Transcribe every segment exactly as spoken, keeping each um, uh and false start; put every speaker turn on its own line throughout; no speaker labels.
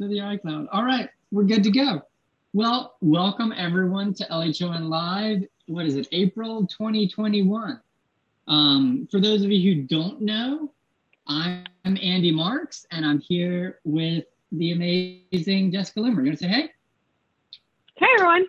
to the iCloud. All right, we're good to go. Well, welcome everyone to L H O N Live. What is it, April twenty twenty-one? Um, for those of you who don't know, I'm Andy Marks, and I'm here with the amazing Jessica Limmer. You want to say hey?
Hey, everyone.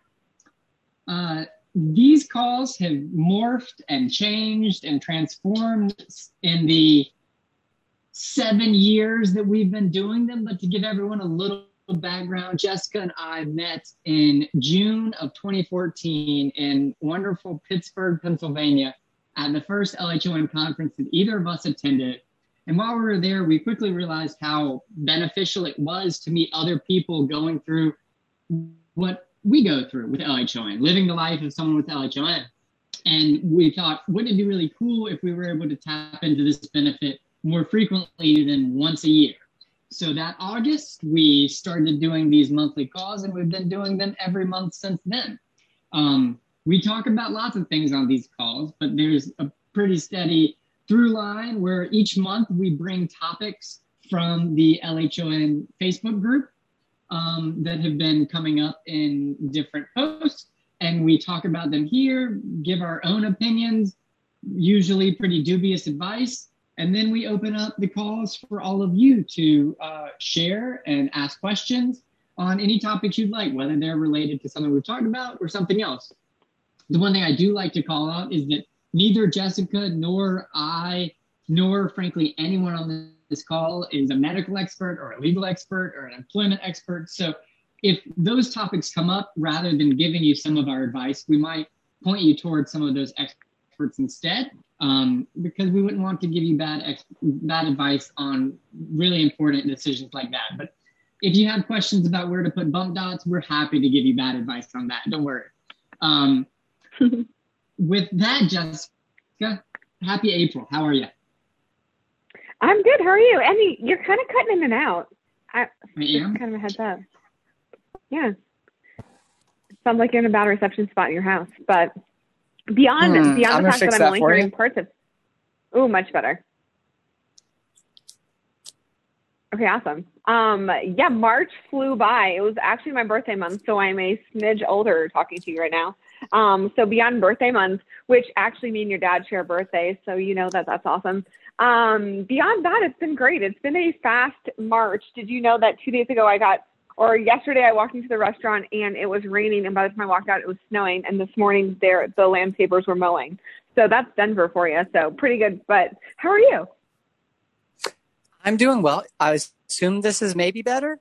Uh, these calls have morphed and changed and transformed in the seven years that we've been doing them. But to give everyone a little background, Jessica and I met in June of twenty fourteen in wonderful Pittsburgh, Pennsylvania, at the first L H O N conference that either of us attended. And while we were there, we quickly realized how beneficial it was to meet other people going through what we go through with L H O N, living the life of someone with L H O N. And we thought, wouldn't it be really cool if we were able to tap into this benefit more frequently than once a year? So that August, we started doing these monthly calls, and we've been doing them every month since then. Um, we talk about lots of things on these calls, but there's a pretty steady through line where each month we bring topics from the L H O N Facebook group um, that have been coming up in different posts, and we talk about them here, give our own opinions, usually pretty dubious advice. And then we open up the calls for all of you to uh, share and ask questions on any topics you'd like, whether they're related to something we've talked about or something else. The one thing I do like to call out is that neither Jessica nor I, nor frankly anyone on this call is a medical expert or a legal expert or an employment expert. So if those topics come up, rather than giving you some of our advice, we might point you towards some of those experts instead. Um, because we wouldn't want to give you bad ex- bad advice on really important decisions like that. But if you have questions about where to put bump dots, we're happy to give you bad advice on that. Don't worry. Um, with that, Jessica, happy April. How are you?
I'm good. How are you? Andy, you're kind of cutting in and out. I,
I am?
Kind of a heads up. Yeah. Sounds like you're in a bad reception spot in your house, but Beyond
hmm,
beyond the fact that I'm
that
only hearing
you.
parts of, oh, much better. Okay, awesome. Um, yeah, March flew by. It was actually my birthday month, so I'm a smidge older talking to you right now. Um, so beyond birthday month, which actually me and your dad share birthdays, so you know that that's awesome. Um, beyond that, it's been great. It's been a fast March. Did you know that two days ago I got Or yesterday I walked into the restaurant and it was raining, and by the time I walked out, it was snowing. And this morning there, the landscapers were mowing. So that's Denver for you. So pretty good. But how are you?
I'm doing well. I assume this is maybe better?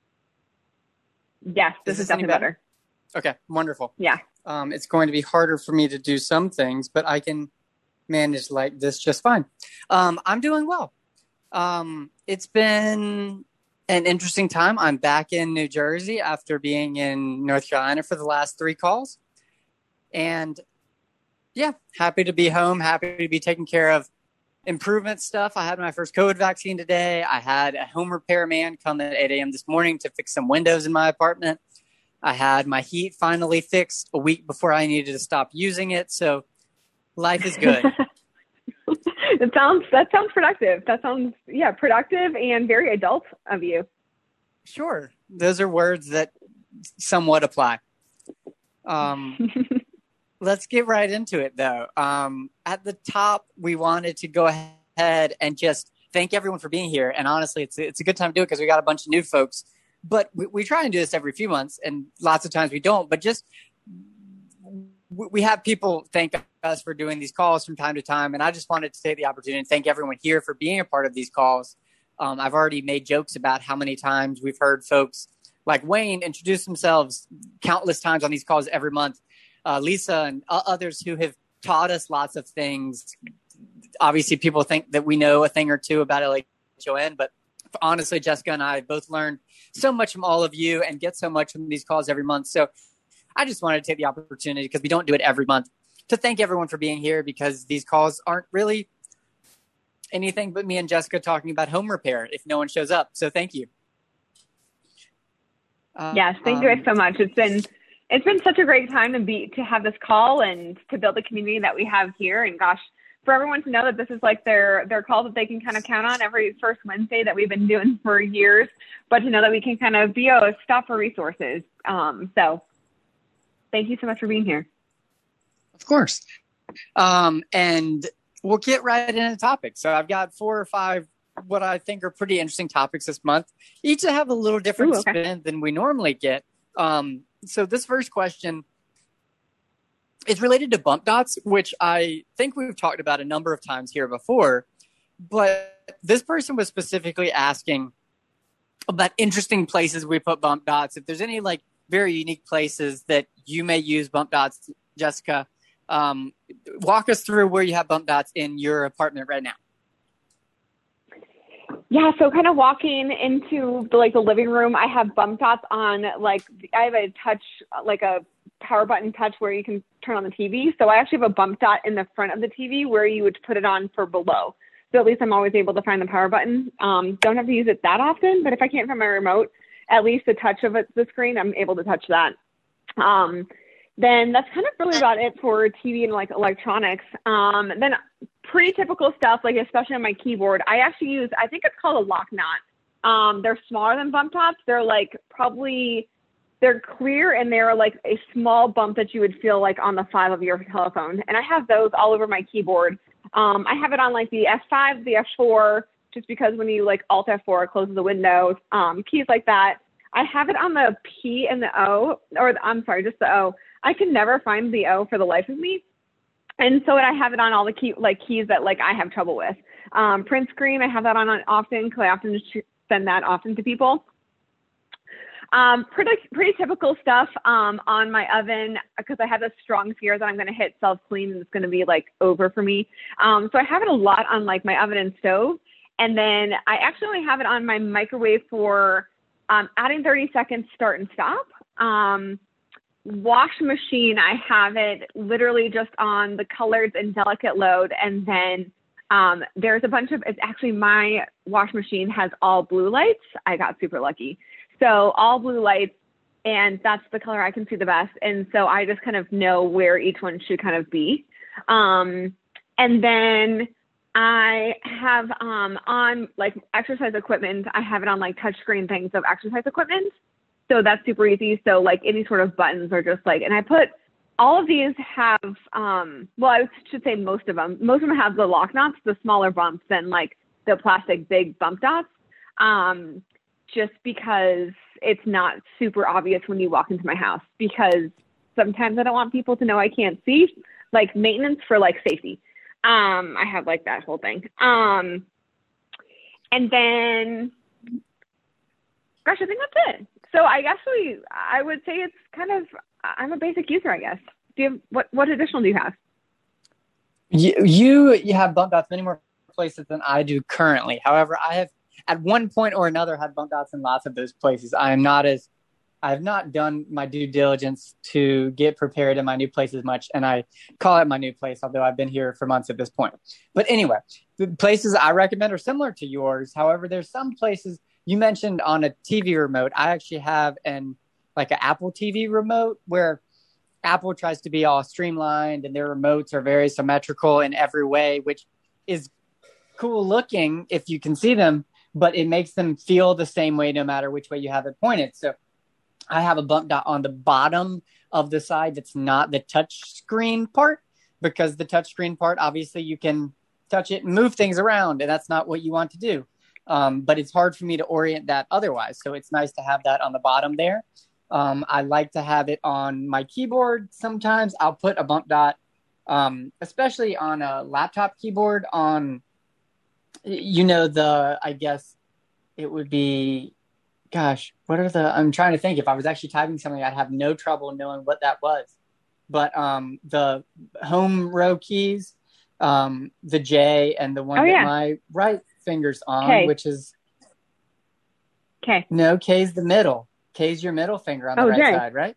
Yes, this is,
is this
definitely better?
better. Okay, wonderful.
Yeah.
Um, it's going to be harder for me to do some things, but I can manage like this just fine. Um, I'm doing well. Um, it's been an interesting time. I'm back in New Jersey after being in North Carolina for the last three calls. And yeah, happy to be home, happy to be taking care of improvement stuff. I had my first COVID vaccine today. I had a home repair man come at eight a.m. this morning to fix some windows in my apartment. I had my heat finally fixed a week before I needed to stop using it. So life is good.
It sounds, that sounds productive. That sounds, yeah, productive and very adult of you.
Sure. Those are words that somewhat apply. Um, let's get right into it, though. Um, at the top, we wanted to go ahead and just thank everyone for being here. And honestly, it's, it's a good time to do it because we got a bunch of new folks. But we, we try and do this every few months, and lots of times we don't. But just we have people thank us for doing these calls from time to time. And I just wanted to take the opportunity to thank everyone here for being a part of these calls. Um, I've already made jokes about how many times we've heard folks like Wayne introduce themselves countless times on these calls every month. Uh, Lisa and uh, others who have taught us lots of things. Obviously, people think that we know a thing or two about L H O N, but honestly, Jessica and I both learned so much from all of you and get so much from these calls every month. So I just wanted to take the opportunity, because we don't do it every month, to thank everyone for being here, because these calls aren't really anything but me and Jessica talking about home repair if no one shows up. So thank you.
Uh, yes, thank um, you guys so much. It's been it's been such a great time to be to have this call and to build the community that we have here. And gosh, for everyone to know that this is like their, their call that they can kind of count on every first Wednesday that we've been doing for years, but to know that we can kind of be a stop for resources. Um, so thank you so much for being here.
Of course. Um, and we'll get right into the topic. So I've got four or five, what I think are pretty interesting topics this month, each that have a little different
Ooh, okay.
spin than we normally get. Um, so this first question is related to bump dots, which I think we've talked about a number of times here before, but this person was specifically asking about interesting places we put bump dots. If there's any like very unique places that you may use bump dots, Jessica, um, walk us through where you have bump dots in your apartment right now.
Yeah, so kind of walking into the, like the living room, I have bump dots on, like, I have a touch, like a power button touch where you can turn on the T V. So I actually have a bump dot in the front of the T V where you would put it on for below. So at least I'm always able to find the power button. Um, don't have to use it that often, but if I can't find my remote, at least the touch of it, the screen, I'm able to touch that. Um, then that's kind of really about it for T V and like electronics. Um, then pretty typical stuff, like especially on my keyboard, I actually use, I think it's called a lock knot. Um, they're smaller than bump dots. They're like probably, they're clear and they're like a small bump that you would feel like on the file of your telephone. And I have those all over my keyboard. Um, I have it on like the F five, the F four, just because when you like Alt F four, it closes the windows, um, keys like that. I have it on the P and the O, or the, I'm sorry, just the O. I can never find the O for the life of me. And so I have it on all the key, like keys that like I have trouble with. Um, print screen, I have that on often because I often just send that often to people. Um, pretty, pretty typical stuff um, on my oven because I have this strong fear that I'm going to hit self-clean and it's going to be like over for me. Um, so I have it a lot on like my oven and stove. And then I actually only have it on my microwave for um, adding thirty seconds start and stop. Um, wash machine, I have it literally just on the colored and delicate load. And then um, there's a bunch of, it's actually my wash machine has all blue lights. I got super lucky. So all blue lights, and that's the color I can see the best. And so I just kind of know where each one should kind of be. Um, and then I have um, on like exercise equipment, I have it on like touchscreen things of exercise equipment. So that's super easy. So like any sort of buttons are just like, and I put all of these have, um, well, I should say most of them, most of them have the lock knots, the smaller bumps than like the plastic big bump dots. Um, just because it's not super obvious when you walk into my house, because sometimes I don't want people to know I can't see, like maintenance for like safety. Um, I have like that whole thing. Um, and then, gosh, I think that's it. So I guess we, I would say it's kind of, I'm a basic user, I guess. Do you have, what, what additional do you have?
You, you, you have bump dots many more places than I do currently. However, I have at one point or another had bump dots in lots of those places. I am not as, I have not done my due diligence to get prepared in my new place as much. And I call it my new place, although I've been here for months at this point. But anyway, the places I recommend are similar to yours. However, there's some places you mentioned on a T V remote. I actually have an, like an Apple T V remote where Apple tries to be all streamlined and their remotes are very symmetrical in every way, which is cool looking if you can see them, but it makes them feel the same way no matter which way you have it pointed. So I have a bump dot on the bottom of the side that's not the touch screen part, because the touch screen part, obviously you can touch it and move things around, and that's not what you want to do. Um, but it's hard for me to orient that otherwise. So it's nice to have that on the bottom there. Um, I like to have it on my keyboard. Sometimes I'll put a bump dot, um, especially on a laptop keyboard on, you know, the, I guess it would be, gosh, what are the, I'm trying to think. If I was actually typing something, I'd have no trouble knowing what that was. But um, the home row keys, um, the J and the one
oh,
that
yeah.
my right finger's on,
K.
which is,
K.
No, K's the middle. K's your middle finger on the
oh,
right
J.
side, right?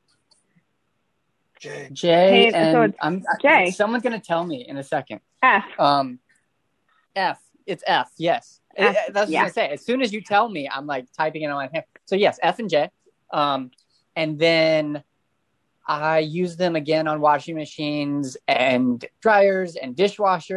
J.
J,
K,
and
so it's
I'm
J.
someone's going to tell me in a second.
F.
Um, F. It's F. Yes.
F,
It, that's what
yeah.
I was gonna say. As soon as you tell me, I'm like typing it on my hand. So yes, F and J. Um, and then I use them again on washing machines and dryers and dishwashers.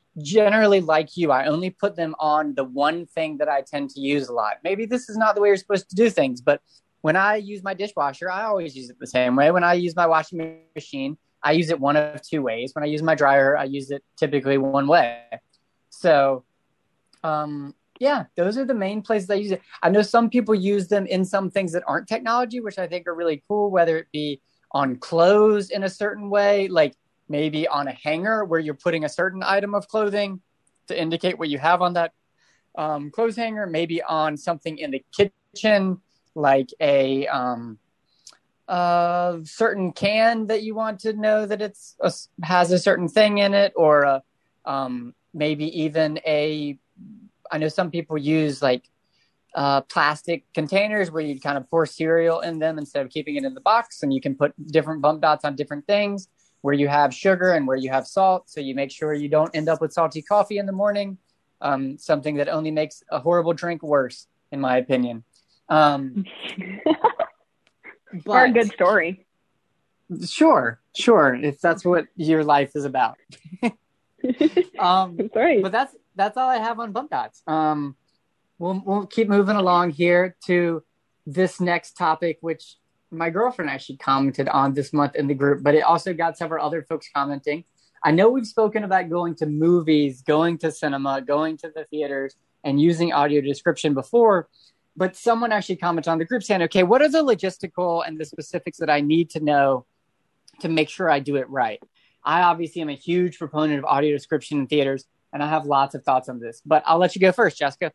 generally, like you, I only put them on the one thing that I tend to use a lot. Maybe this is not the way you're supposed to do things, but when I use my dishwasher, I always use it the same way. When I use my washing machine, I use it one of two ways. When I use my dryer, I use it typically one way. So, um, yeah, those are the main places I use it. I know some people use them in some things that aren't technology, which I think are really cool, whether it be on clothes in a certain way, like maybe on a hanger where you're putting a certain item of clothing to indicate what you have on that um, clothes hanger, maybe on something in the kitchen, like a um, uh, certain can that you want to know that it's a, has a certain thing in it, or a, um, maybe even a, I know some people use like uh, plastic containers where you kind of pour cereal in them instead of keeping it in the box, and you can put different bump dots on different things where you have sugar and where you have salt. So you make sure you don't end up with salty coffee in the morning, um, something that only makes a horrible drink worse, in my opinion. Um,
but, or a good story.
Sure, sure. If that's what your life is about. um,
Sorry.
But that's, that's all I have on bump dots. Um, we'll, we'll keep moving along here to this next topic, which my girlfriend actually commented on this month in the group, but it also got several other folks commenting. I know we've spoken about going to movies, going to cinema, going to the theaters, and using audio description before, but someone actually commented on the group saying, okay, what are the logistical and the specifics that I need to know to make sure I do it right? I obviously am a huge proponent of audio description in theaters, and I have lots of thoughts on this, but I'll let you go first, Jessica.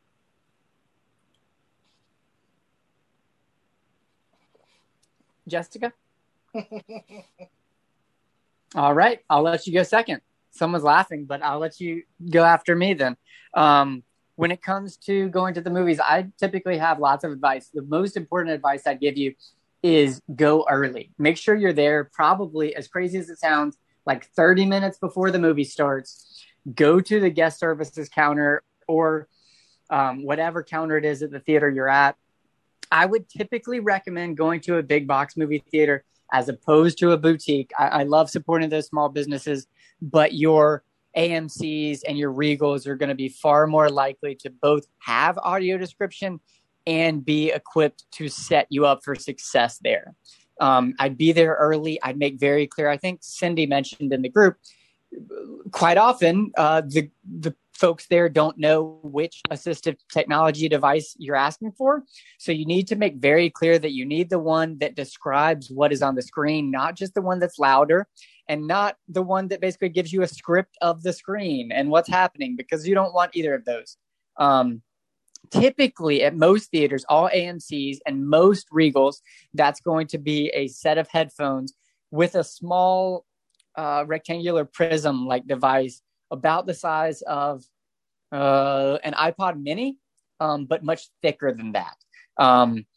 Jessica? All right. I'll let you go second. Someone's laughing, but I'll let you go after me then. Um, when it comes to going to the movies, I typically have lots of advice. The most important advice I'd give you is go early. Make sure you're there, probably, as crazy as it sounds, like thirty minutes before the movie starts. Go to the guest services counter or um, whatever counter it is at the theater you're at. I would typically recommend going to a big box movie theater as opposed to a boutique. I, I love supporting those small businesses, but your A M Cs and your Regals are going to be far more likely to both have audio description and be equipped to set you up for success there. Um, I'd be there early. I'd make very clear. I think Cindy mentioned in the group, quite often uh, the the folks there don't know which assistive technology device you're asking for. So you need to make very clear that you need the one that describes what is on the screen, not just the one that's louder, and not the one that basically gives you a script of the screen and what's happening, because you don't want either of those. Um, typically at most theaters, all A M Cs and most Regals, that's going to be a set of headphones with a small uh, rectangular prism-like device about the size of uh, an iPod mini, um, but much thicker than that. Um,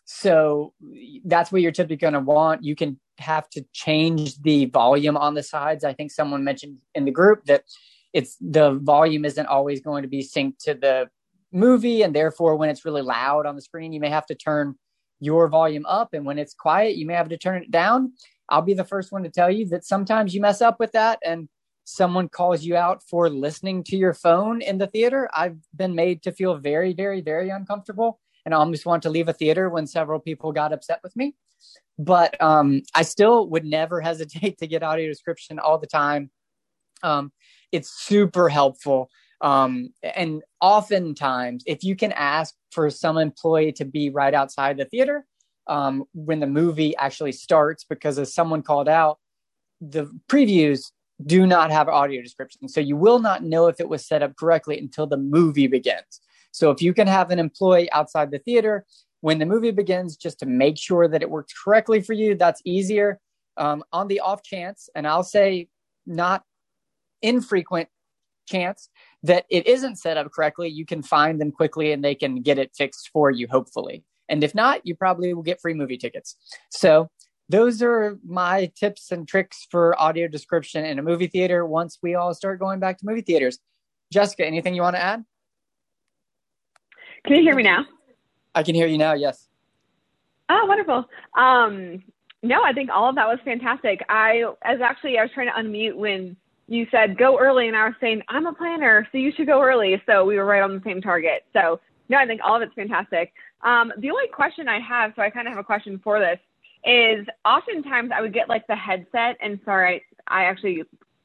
so that's what you're typically going to want. You can have to change the volume on the sides. I think someone mentioned in the group that it's the volume isn't always going to be synced to the movie, and therefore when it's really loud on the screen, you may have to turn your volume up, and when it's quiet, you may have to turn it down. I'll be the first one to tell you that sometimes you mess up with that and someone calls you out for listening to your phone in the theater. I've been made to feel very, very, very uncomfortable, and I almost want to leave a theater when several people got upset with me. But um, I still would never hesitate to get audio description all the time. Um, it's super helpful. Um, and oftentimes, if you can ask for some employee to be right outside the theater um, when the movie actually starts, because as someone called out, the previews do not have audio description. So you will not know if it was set up correctly until the movie begins. So if you can have an employee outside the theater when the movie begins, just to make sure that it works correctly for you, that's easier. Um, on the off chance, and I'll say not infrequent chance that it isn't set up correctly, you can find them quickly and they can get it fixed for you, hopefully. And if not, you probably will get free movie tickets. So those are my tips and tricks for audio description in a movie theater once we all start going back to movie theaters. Jessica, anything you want to add?
Can you hear me now?
I can hear you now, yes.
Oh, wonderful. Um, no, I think all of that was fantastic. I as actually, I was trying to unmute when you said go early, and I was saying I'm a planner, so you should go early. So we were right on the same target. So no, I think all of it's fantastic. Um, the only question I have, so I kind of have a question for this, is oftentimes I would get like the headset, and sorry, I, I actually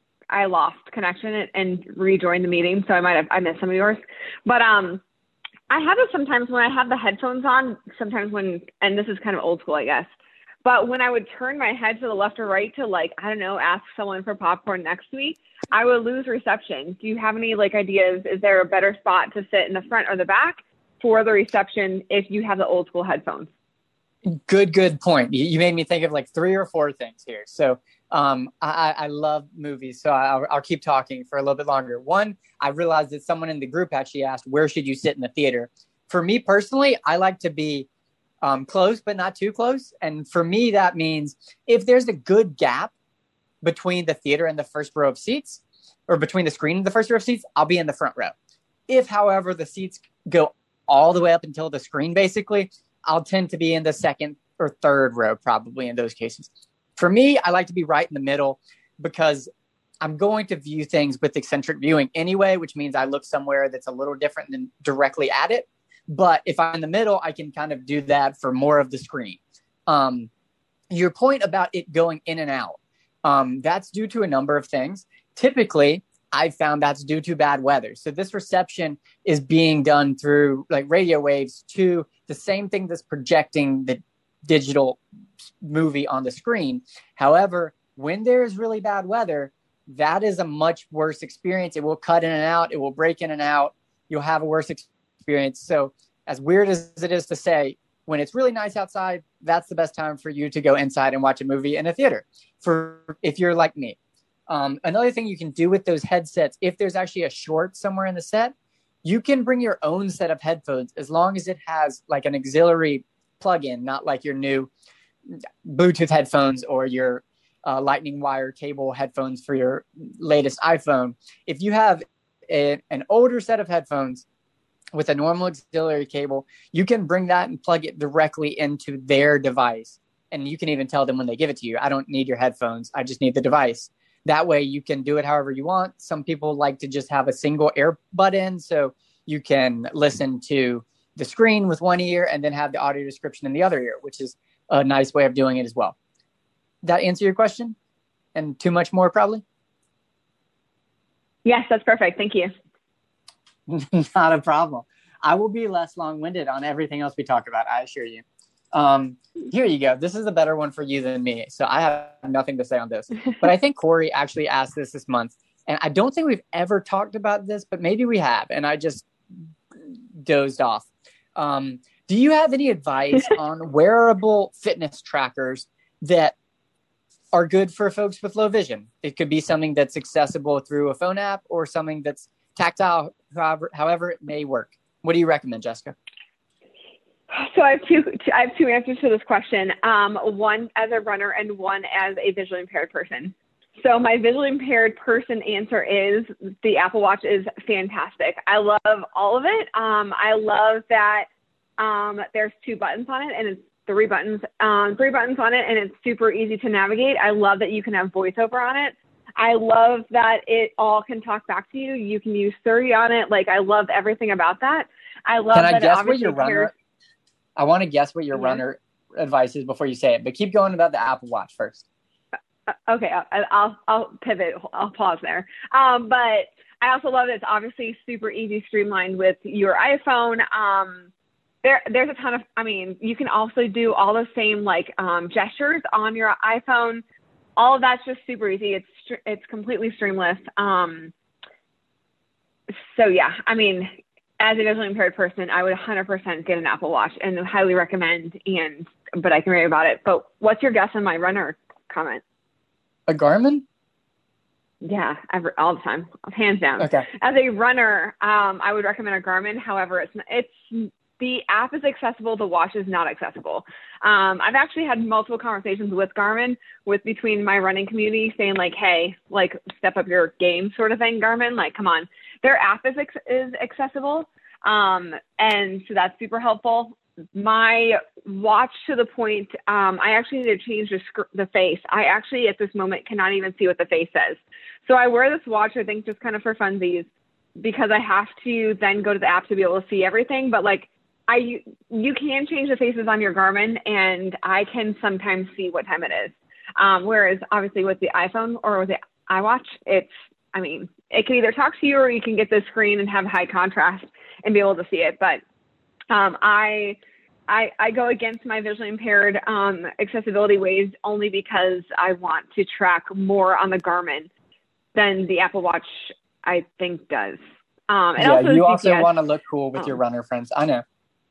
I lost connection and, and rejoined the meeting, so I might have I missed some of yours, but um. I have it sometimes when I have the headphones on, sometimes when, and this is kind of old school, I guess, but when I would turn my head to the left or right to like, I don't know, ask someone for popcorn next to me, I would lose reception. Do you have any like ideas? Is there a better spot to sit in the front or the back for the reception if you have the old school headphones?
Good, good point. You, you made me think of like three or four things here. So um, I, I love movies, so I'll, I'll keep talking for a little bit longer. One, I realized that someone in the group actually asked, where should you sit in the theater? For me personally, I like to be um, close, but not too close. And for me, that means if there's a good gap between the theater and the first row of seats, or between the screen and the first row of seats, I'll be in the front row. If, however, the seats go all the way up until the screen, basically, I'll tend to be in the second or third row, probably in those cases. For me, I like to be right in the middle because I'm going to view things with eccentric viewing anyway, which means I look somewhere that's a little different than directly at it. But if I'm in the middle, I can kind of do that for more of the screen. Um, your point about it going in and out, um, that's due to a number of things. Typically, I've found that's due to bad weather. So this reception is being done through like radio waves to the same thing that's projecting the digital movie on the screen. However, when there is really bad weather, that is a much worse experience. It will cut in and out. It will break in and out. You'll have a worse experience. So as weird as it is to say, when it's really nice outside, that's the best time for you to go inside and watch a movie in a theater. For if you're like me. Um, another thing you can do with those headsets, if there's actually a short somewhere in the set, you can bring your own set of headphones as long as it has like an auxiliary plug-in, not like your new Bluetooth headphones or your uh, lightning wire cable headphones for your latest iPhone. If you have a, an older set of headphones with a normal auxiliary cable, you can bring that and plug it directly into their device. And you can even tell them when they give it to you, I don't need your headphones. I just need the device. That way you can do it however you want. Some people like to just have a single earbud in, so you can listen to the screen with one ear and then have the audio description in the other ear, which is a nice way of doing it as well. That answer your question? And too much more probably?
Yes, that's perfect. Thank you.
Not a problem. I will be less long-winded on everything else we talk about, I assure you. Um, here you go. This is a better one for you than me. So I have nothing to say on this. But I think Corey actually asked this this month. And I don't think we've ever talked about this, but maybe we have. And I just dozed off. Um, do you have any advice on wearable fitness trackers that are good for folks with low vision? It could be something that's accessible through a phone app or something that's tactile, however, however it may work. What do you recommend, Jessica?
So I have two, I have two answers to this question. Um, one as a runner and one as a visually impaired person. So my visually impaired person answer is the Apple Watch is fantastic. I love all of it. Um, I love that um, there's two buttons on it and it's three buttons, um, three buttons on it and it's super easy to navigate. I love that you can have voiceover on it. I love that it all can talk back to you. You can use Siri on it. Like I love everything about that. I love
can I
that
guess
it obviously
what your
cares.
runner, I want to guess what your
Yeah.
runner advice is before you say it, but keep going about the Apple Watch first.
Okay, I'll, I'll I'll pivot. I'll pause there. Um, but I also love that it's obviously super easy, streamlined with your iPhone. Um, there there's a ton of. I mean, you can also do all the same like um, gestures on your iPhone. All of that's just super easy. It's it's completely streamless. Um, so yeah, I mean, as a visually impaired person, I would one hundred percent get an Apple Watch and highly recommend. And but I can rave about it. But what's your guess on my runner comment?
A Garmin?
Yeah, every, all the time, hands down.
Okay.
As a runner, um, I would recommend a Garmin. However, it's it's the app is accessible. The watch is not accessible. Um, I've actually had multiple conversations with Garmin, with between my running community, saying like, "Hey, like step up your game," sort of thing. Garmin, like, come on, their app is is accessible, um, and so that's super helpful. My watch to the point, um, I actually need to change the, sc- the face. I actually, at this moment, cannot even see what the face says. So I wear this watch, I think, just kind of for funsies, because I have to then go to the app to be able to see everything. But like I, you can change the faces on your Garmin, and I can sometimes see what time it is. Um, whereas obviously with the iPhone or with the iWatch, it's, I mean, it can either talk to you or you can get the screen and have high contrast and be able to see it. But um, I, I, I go against my visually impaired um, accessibility ways only because I want to track more on the Garmin than the Apple Watch, I think, does. Um, and
yeah,
also
you
G P S.
also want to look cool with
um,
your runner friends. I know.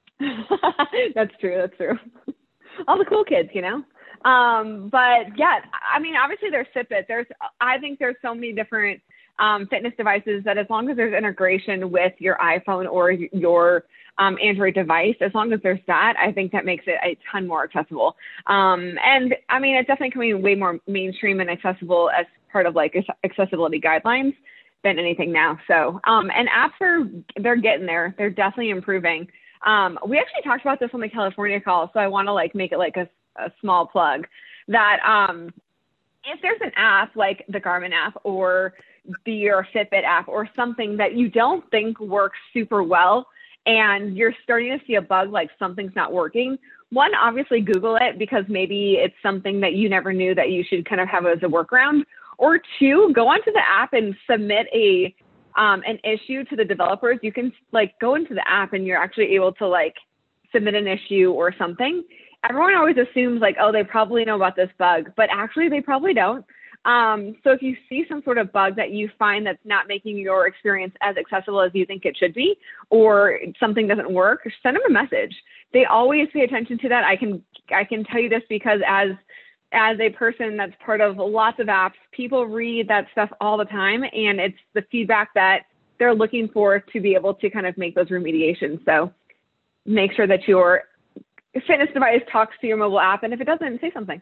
That's true. That's true. All the cool kids, you know? Um, but yeah, I mean, obviously there's Fitbit. There's, I think there's so many different um, fitness devices that as long as there's integration with your iPhone or your um, Android device, as long as there's that, I think that makes it a ton more accessible. Um, and I mean, it's definitely becoming way more mainstream and accessible as part of like accessibility guidelines than anything now. So, um, and apps are, they're getting there. They're definitely improving. Um, we actually talked about this on the California call. So I want to like make it like a, a small plug that, um, if there's an app like the Garmin app or the your Fitbit app or something that you don't think works super well, and you're starting to see a bug, like something's not working, one, obviously Google it, because maybe it's something that you never knew that you should kind of have as a workaround. Or two, go onto the app and submit a um, an issue to the developers. You can like go into the app and you're actually able to like submit an issue or something. Everyone always assumes like, oh, they probably know about this bug, but actually they probably don't. Um, so if you see some sort of bug that you find that's not making your experience as accessible as you think it should be, or something doesn't work, send them a message. They always pay attention to that. I can I can tell you this because as as a person that's part of lots of apps, people read that stuff all the time, and it's the feedback that they're looking for to be able to kind of make those remediations. So make sure that your fitness device talks to your mobile app, and if it doesn't, say something.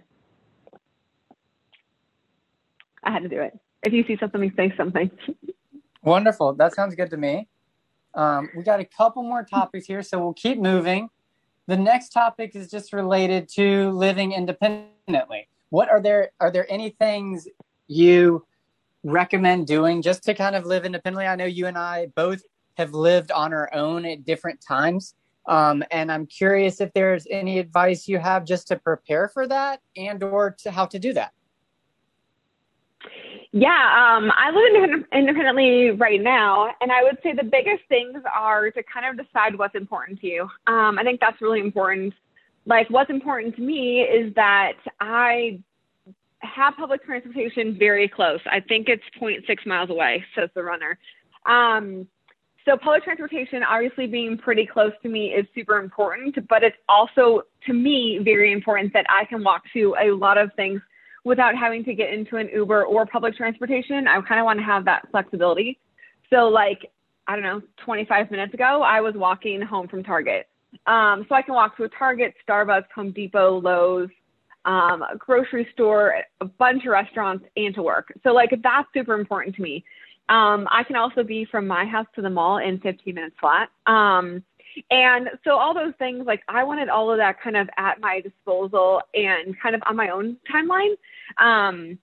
I had to do it. If you see something, say something.
Wonderful. That sounds good to me. Um, we got a couple more topics here, so we'll keep moving. The next topic is just related to living independently. What are there, are there any things you recommend doing just to kind of live independently? I know you and I both have lived on our own at different times. Um, and I'm curious if there's any advice you have just to prepare for that and or to how to do that.
Yeah, um, I live independ- independently right now, and I would say the biggest things are to kind of decide what's important to you. Um, I think that's really important. Like, what's important to me is that I have public transportation very close. I think it's zero point six miles away, says the runner. Um, so public transportation, obviously being pretty close to me is super important, but it's also, to me, very important that I can walk to a lot of things without having to get into an Uber or public transportation. I kind of want to have that flexibility. So like, I don't know, twenty-five minutes ago, I was walking home from Target. Um, so I can walk to a Target, Starbucks, Home Depot, Lowe's, um, a grocery store, a bunch of restaurants, and to work. So like, that's super important to me. Um, I can also be from my house to the mall in fifteen minutes flat. Um, And so all those things, like I wanted all of that kind of at my disposal and kind of on my own timeline. Um,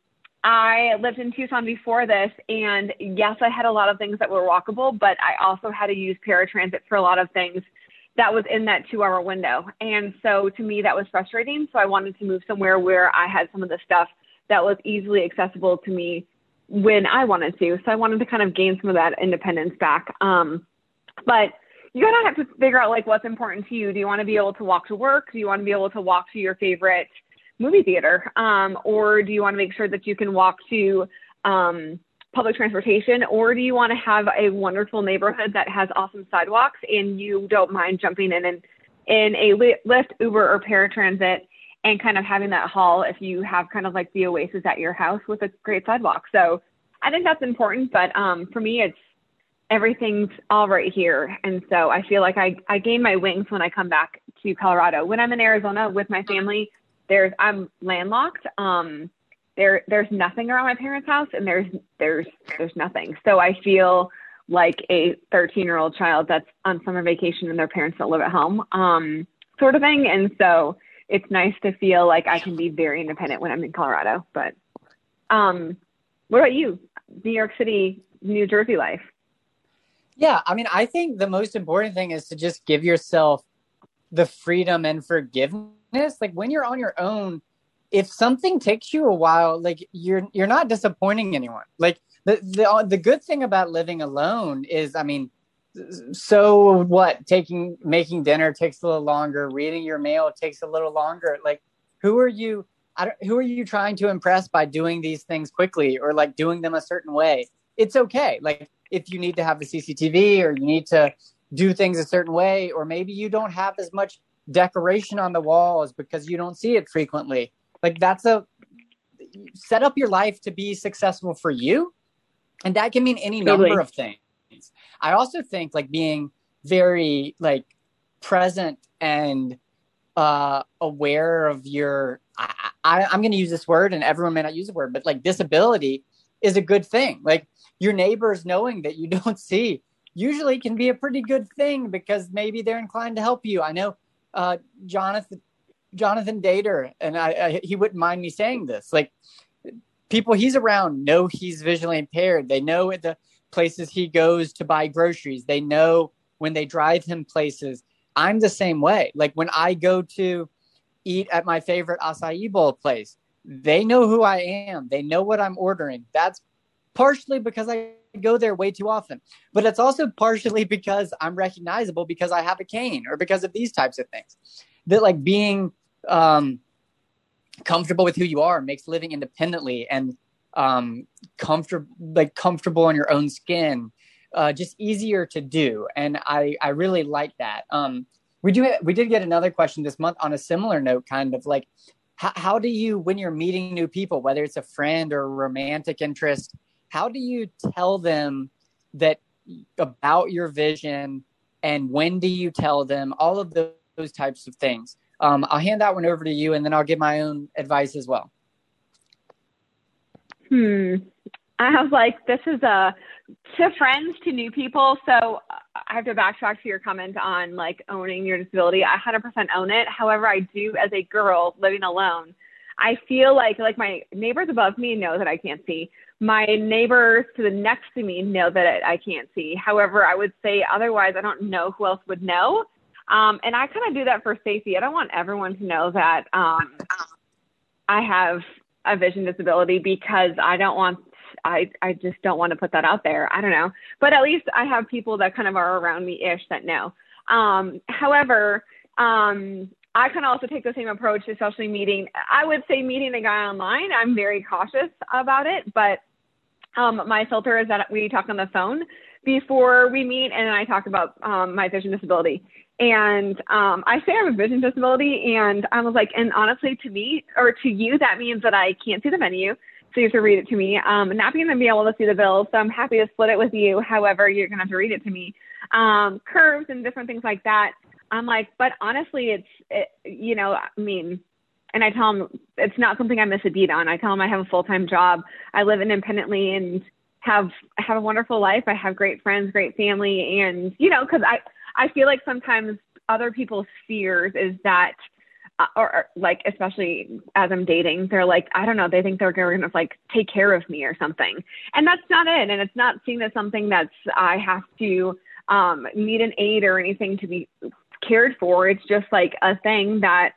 I lived in Tucson before this, and yes, I had a lot of things that were walkable, but I also had to use paratransit for a lot of things that was in that two hour window. And so to me, that was frustrating. So I wanted to move somewhere where I had some of the stuff that was easily accessible to me when I wanted to. So I wanted to kind of gain some of that independence back. Um, but you gotta have to figure out like what's important to you. Do you want to be able to walk to work? Do you want to be able to walk to your favorite movie theater? Um, or do you want to make sure that you can walk to um, public transportation? Or do you want to have a wonderful neighborhood that has awesome sidewalks and you don't mind jumping in and in a Lyft, Uber, or paratransit and kind of having that haul if you have kind of like the oasis at your house with a great sidewalk? So I think that's important. But um, for me, it's everything's all right here. And so I feel like I, I gain my wings when I come back to Colorado. When I'm in Arizona with my family, there's, I'm landlocked. Um, there, there's nothing around my parents' house, and there's, there's, there's nothing. So I feel like a thirteen year old child that's on summer vacation and their parents don't live at home, um, sort of thing. And so it's nice to feel like I can be very independent when I'm in Colorado. But um, what about you? New York City, New Jersey life.
Yeah, I mean, I think the most important thing is to just give yourself the freedom and forgiveness. Like when you're on your own, if something takes you a while, like you're you're not disappointing anyone. Like the the the good thing about living alone is, I mean, so what? Taking making dinner takes a little longer. Reading your mail takes a little longer. Like, who are you? I don't, who are you trying to impress by doing these things quickly or like doing them a certain way? It's okay. Like if you need to have the C C T V or you need to do things a certain way, or maybe you don't have as much decoration on the walls because you don't see it frequently. Like that's a set up your life to be successful for you. And that can mean any
Totally.
number of things. I also think like being very like present and uh, aware of your, I, I, I'm going to use this word and everyone may not use the word, but like disability is a good thing. Like your neighbors knowing that you don't see usually can be a pretty good thing because maybe they're inclined to help you. I know uh, Jonathan, Jonathan Dater, and I, I, he wouldn't mind me saying this, like people he's around know he's visually impaired. They know at the places he goes to buy groceries. They know when they drive him places. I'm the same way. Like when I go to eat at my favorite acai bowl place, they know who I am. They know what I'm ordering. That's partially because I go there way too often, but it's also partially because I'm recognizable because I have a cane or because of these types of things. That like being um, comfortable with who you are makes living independently and um, comfortable, like comfortable in your own skin, uh, just easier to do. And I, I really like that. Um, we do, we did get another question this month on a similar note, kind of like, how, how do you, when you're meeting new people, whether it's a friend or a romantic interest, how do you tell them that about your vision and when do you tell them all of those, those types of things? Um, I'll hand that one over to you and then I'll give my own advice as well.
Hmm. I was like, this is a, to friends, to new people. So I have to backtrack to your comment on like owning your disability. I one hundred percent own it. However, I do as a girl living alone. I feel like, like my neighbors above me know that I can't see. My neighbors to the next to me know that I can't see. However, I would say otherwise, I don't know who else would know. Um, and I kind of do that for safety. I don't want everyone to know that um, I have a vision disability because I don't want, I, I just don't want to put that out there. I don't know. But at least I have people that kind of are around me-ish that know. Um, however, um, I kind of also take the same approach, especially meeting, I would say meeting a guy online. I'm very cautious about it, but um, my filter is that we talk on the phone before we meet and I talk about um, my vision disability. And um, I say I have a vision disability and I was like, and honestly to me or to you, that means that I can't see the menu. So you have to read it to me. Um, not going to be able to see the bill. So I'm happy to split it with you. However, you're going to have to read it to me. Um, curves and different things like that. I'm like, but honestly, it's, it, you know, I mean, and I tell them it's not something I miss a beat on. I tell them I have a full-time job. I live independently and have, have a wonderful life. I have great friends, great family. And, you know, cause I, I feel like sometimes other people's fears is that, uh, or, or like, especially as I'm dating, they're like, I don't know, they think they're going to like take care of me or something. And that's not it. And it's not seen as something that's, I have to um, need an aid or anything to be cared for. It's just like a thing that,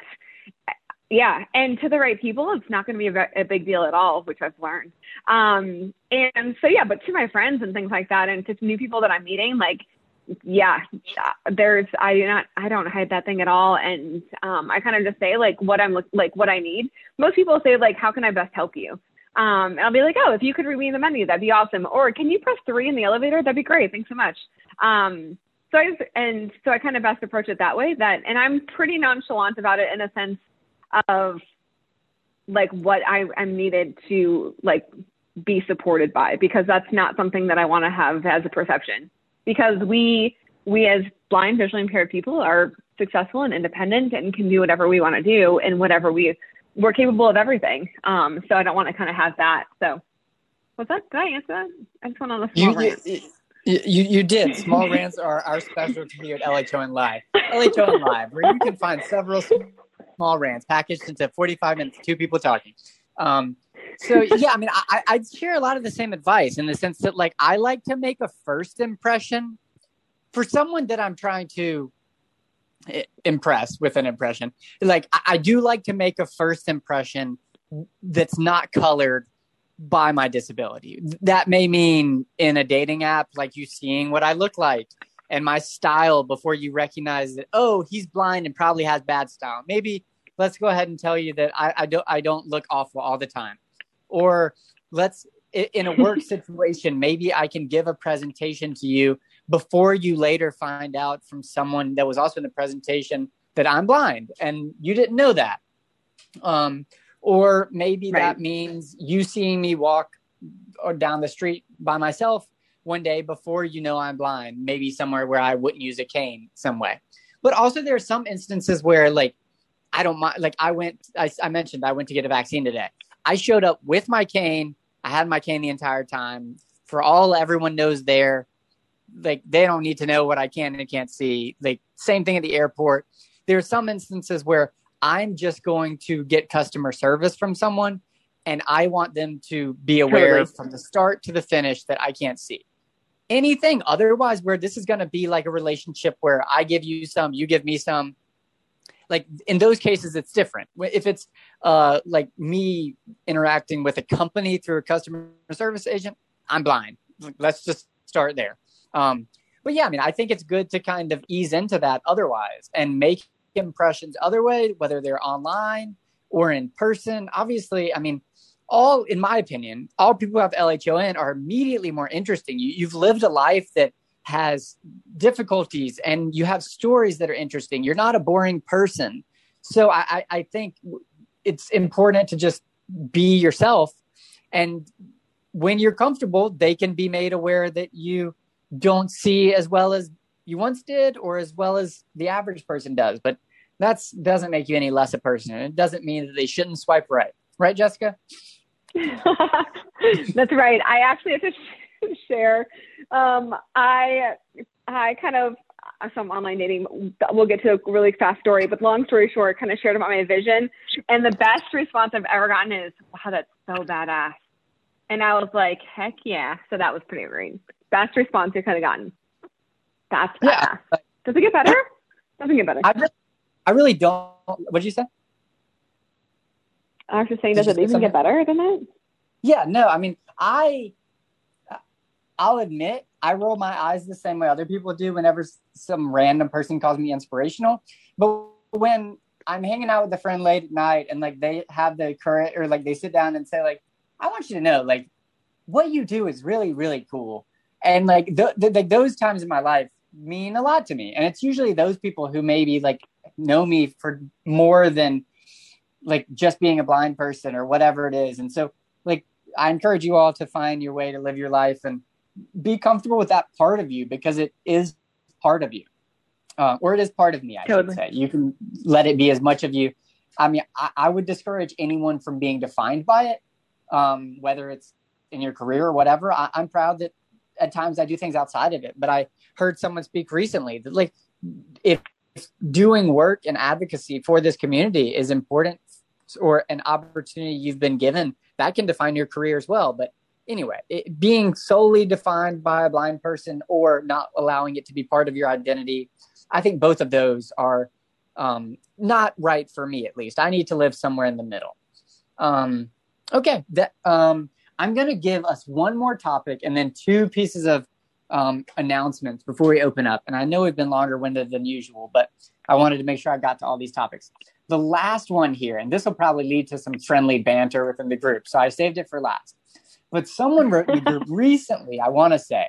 yeah. And to the right people, it's not going to be a, a big deal at all, which I've learned. Um, and so, yeah, but to my friends and things like that, and to new people that I'm meeting, like, yeah, there's, I do not, I don't hide that thing at all. And um, I kind of just say like what I'm like, what I need. Most people say like, how can I best help you? Um, and I'll be like, oh, if you could read me the menu, that'd be awesome. Or can you press three in the elevator? That'd be great. Thanks so much. Um, so I, and so I kind of best approach it that way that, and I'm pretty nonchalant about it in a sense of like what I, I'm needed to like be supported by, because that's not something that I want to have as a perception. Because we, we as blind, visually impaired people are successful and independent and can do whatever we want to do and whatever we, we're capable of everything. Um, so I don't want to kind of have that. So what's that? Did I answer that? I just went on a small
you,
rant.
You, you, you did. Small rants are our specialty here at L H O N Live. L H O N Live, where you can find several small rants packaged into forty-five minutes, two people talking. Um, So, yeah, I mean, I, I'd share a lot of the same advice in the sense that, like, I like to make a first impression for someone that I'm trying to impress with an impression. Like, I, I do like to make a first impression that's not colored by my disability. That may mean in a dating app, like you seeing what I look like and my style before you recognize that, oh, he's blind and probably has bad style. Maybe let's go ahead and tell you that I, I don't I don't look awful all the time. Or let's, in a work situation, maybe I can give a presentation to you before you later find out from someone that was also in the presentation that I'm blind and you didn't know that. Um, or maybe right. that means you seeing me walk or down the street by myself one day before you know I'm blind, maybe somewhere where I wouldn't use a cane some way. But also there are some instances where, like, I don't mind, like I went, I, I mentioned I went to get a vaccine today. I showed up with my cane. I had my cane the entire time. For all everyone knows there, like they don't need to know what I can and can't see. Like same thing at the airport. There are some instances where I'm just going to get customer service from someone and I want them to be aware totally. From the start to the finish that I can't see. Anything otherwise where this is going to be like a relationship where I give you some, you give me some. Like in those cases, it's different. If it's uh, like me interacting with a company through a customer service agent, I'm blind. Let's just start there. Um, but yeah, I mean, I think it's good to kind of ease into that otherwise and make impressions other way, whether they're online or in person. Obviously, I mean, all, in my opinion, all people who have L H O N are immediately more interesting. You, you've lived a life that has difficulties and you have stories that are interesting. You're not a boring person. So I, I, I think it's important to just be yourself. And when you're comfortable, they can be made aware that you don't see as well as you once did or as well as the average person does. But that doesn't make you any less a person. It doesn't mean that they shouldn't swipe right. Right, Jessica?
That's right. I actually have to sh- share. Um, I I kind of, some online dating, we'll get to a really fast story, but long story short, kind of shared about my vision. And the best response I've ever gotten is, wow, that's so badass. And I was like, heck yeah. So that was pretty great. Best response you could have gotten. That's badass. Yeah. Does it get better? Doesn't get better.
I really, I really don't. What did you say?
I was just saying, does it even get better than that?
Yeah, no, I mean, I, I'll admit, I roll my eyes the same way other people do whenever some random person calls me inspirational. But when I'm hanging out with a friend late at night and like they have the courage or like they sit down and say like, I want you to know like what you do is really, really cool. And like th- th- th- those times in my life mean a lot to me. And it's usually those people who maybe like know me for more than like just being a blind person or whatever it is. And so like, I encourage you all to find your way to live your life and be comfortable with that part of you because it is part of you. Uh, or it is part of me, I totally. should say. You can let it be as much of you. I mean, I, I would discourage anyone from being defined by it, um, whether it's in your career or whatever. I, I'm proud that at times I do things outside of it. But I heard someone speak recently that, like, if doing work and advocacy for this community is important or an opportunity you've been given, that can define your career as well. But anyway, it, being solely defined by a blind person or not allowing it to be part of your identity, I think both of those are um, not right for me, at least. I need to live somewhere in the middle. Um, okay. That, um, I'm going to give us one more topic and then two pieces of um, announcements before we open up. And I know we've been longer winded than usual, but I wanted to make sure I got to all these topics. The last one here, and this will probably lead to some friendly banter within the group, so I saved it for last. But someone wrote in the group recently, I want to say,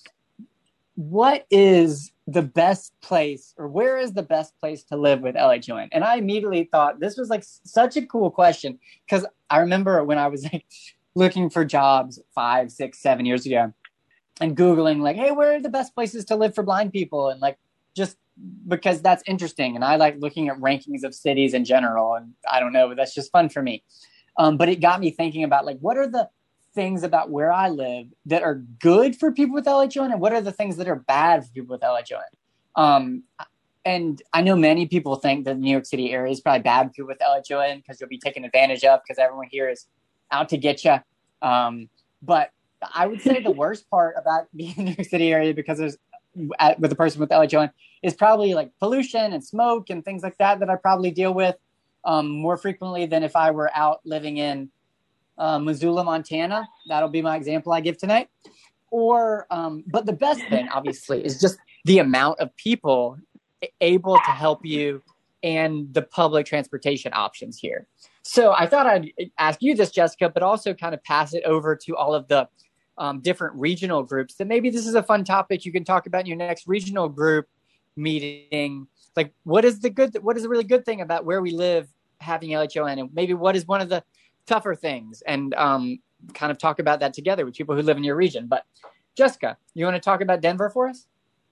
what is the best place or where is the best place to live with L H O N? And I immediately thought this was like such a cool question because I remember when I was like looking for jobs five, six, seven years ago and Googling like, hey, where are the best places to live for blind people? And like, just because that's interesting. And I like looking at rankings of cities in general. And I don't know, but that's just fun for me. Um, but it got me thinking about like, what are the things about where I live that are good for people with L H O N and what are the things that are bad for people with L H O N? Um, and I know many people think that the New York City area is probably bad for people with L H O N because you'll be taken advantage of because everyone here is out to get you. Um, but I would say the worst part about being in the New York City area, because there's at, with a person with L H O N, is probably like pollution and smoke and things like that that I probably deal with um, more frequently than if I were out living in uh, Missoula, Montana. That'll be my example I give tonight. Or, um, but the best thing, obviously, is just the amount of people able to help you and the public transportation options here. So I thought I'd ask you this, Jessica, but also kind of pass it over to all of the um, different regional groups that maybe this is a fun topic you can talk about in your next regional group meeting. Like, what is the good, what is the really good thing about where we live having L H O N, and maybe what is one of the tougher things, and um, kind of talk about that together with people who live in your region. But Jessica, you want to talk about Denver for us?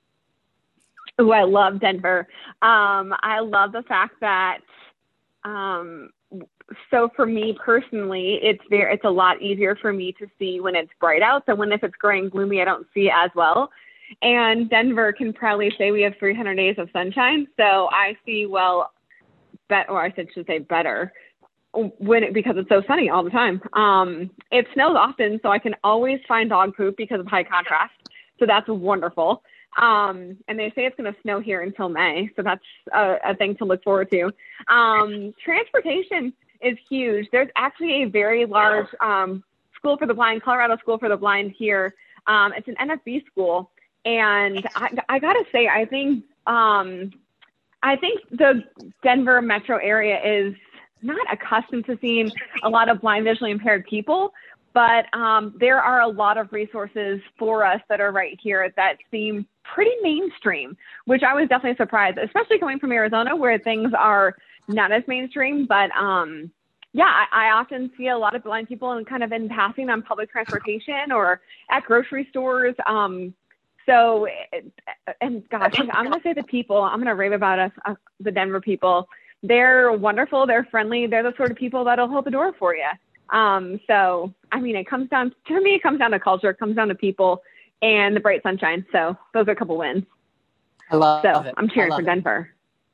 Oh, I love Denver. Um, I love the fact that, um, so for me personally, it's very, it's a lot easier for me to see when it's bright out. So when, if it's gray and gloomy, I don't see it as well. And Denver can proudly say we have three hundred days of sunshine. So I see well, bet, or I should say better, when it, because it's so sunny all the time. Um, it snows often, so I can always find dog poop because of high contrast. So that's wonderful. Um, and they say it's going to snow here until May. So that's a, a thing to look forward to. Um, transportation is huge. There's actually a very large um, school for the blind, Colorado School for the Blind here. Um, it's an N F B school. And I, I got to say, I think, um, I think the Denver metro area is not accustomed to seeing a lot of blind, visually impaired people, but um, there are a lot of resources for us that are right here that seem pretty mainstream, which I was definitely surprised, especially coming from Arizona where things are not as mainstream. But um, yeah, I, I often see a lot of blind people and kind of in passing on public transportation or at grocery stores. Um, so, and gosh, I'm going to say the people, I'm going to rave about us, uh, the Denver people. They're wonderful. They're friendly. They're the sort of people that'll hold the door for you. Um, so, I mean, it comes down to me, it comes down to culture, it comes down to people and the bright sunshine. So those are a couple wins.
I love
so
it.
I'm cheering for
it.
Denver.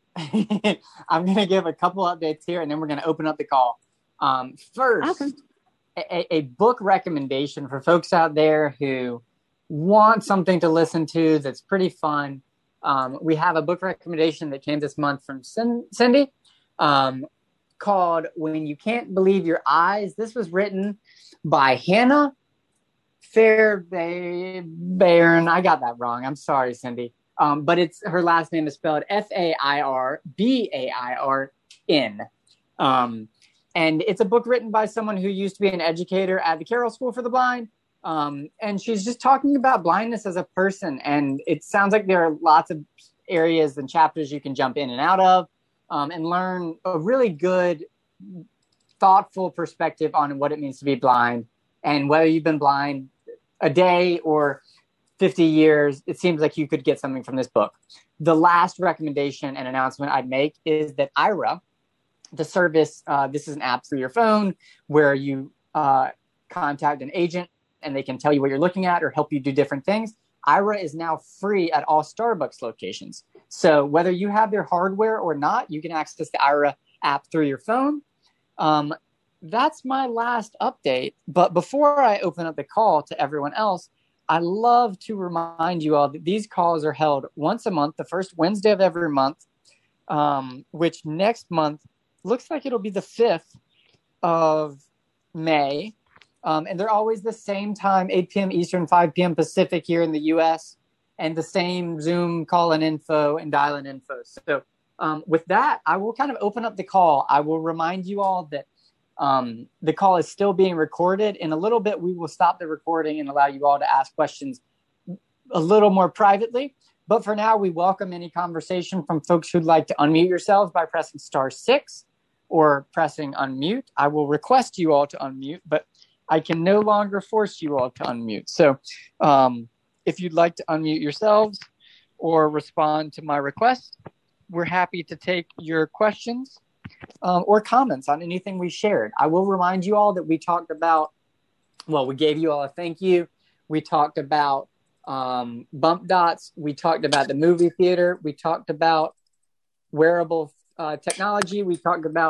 I'm going to give a couple updates here and then we're going to open up the call. Um, first, awesome. a, a book recommendation for folks out there who want something to listen to that's pretty fun. Um, we have a book recommendation that came this month from Cindy um, called When You Can't Believe Your Eyes. This was written by Hannah Fairbairn. I got that wrong. I'm sorry, Cindy. Um, but it's her last name is spelled F A I R B A I R N. Um, and it's a book written by someone who used to be an educator at the Carroll School for the Blind. Um, and she's just talking about blindness as a person. And it sounds like there are lots of areas and chapters you can jump in and out of um, and learn a really good, thoughtful perspective on what it means to be blind. And whether you've been blind a day or fifty years, it seems like you could get something from this book. The last recommendation and announcement I'd make is that Aira, the service, uh, this is an app through your phone where you uh, contact an agent and they can tell you what you're looking at or help you do different things. Aira is now free at all Starbucks locations. So whether you have their hardware or not, you can access the Aira app through your phone. Um, that's my last update. But before I open up the call to everyone else, I love to remind you all that these calls are held once a month, the first Wednesday of every month, um, which next month looks like it'll be the fifth of May. Um, and they're always the same time, eight p.m. Eastern, five p.m. Pacific here in the U S, and the same Zoom call-in info and dial-in info. So um, with that, I will kind of open up the call. I will remind you all that um, the call is still being recorded. In a little bit, we will stop the recording and allow you all to ask questions a little more privately. But for now, we welcome any conversation from folks who'd like to unmute yourselves by pressing star six or pressing unmute. I will request you all to unmute, but I can no longer force you all to unmute. So um, if you'd like to unmute yourselves or respond to my request, we're happy to take your questions um, or comments on anything we shared. I will remind you all that we talked about, well, we gave you all a thank you. We talked about um, bump dots. We talked about the movie theater. We talked about wearable uh, technology. We talked about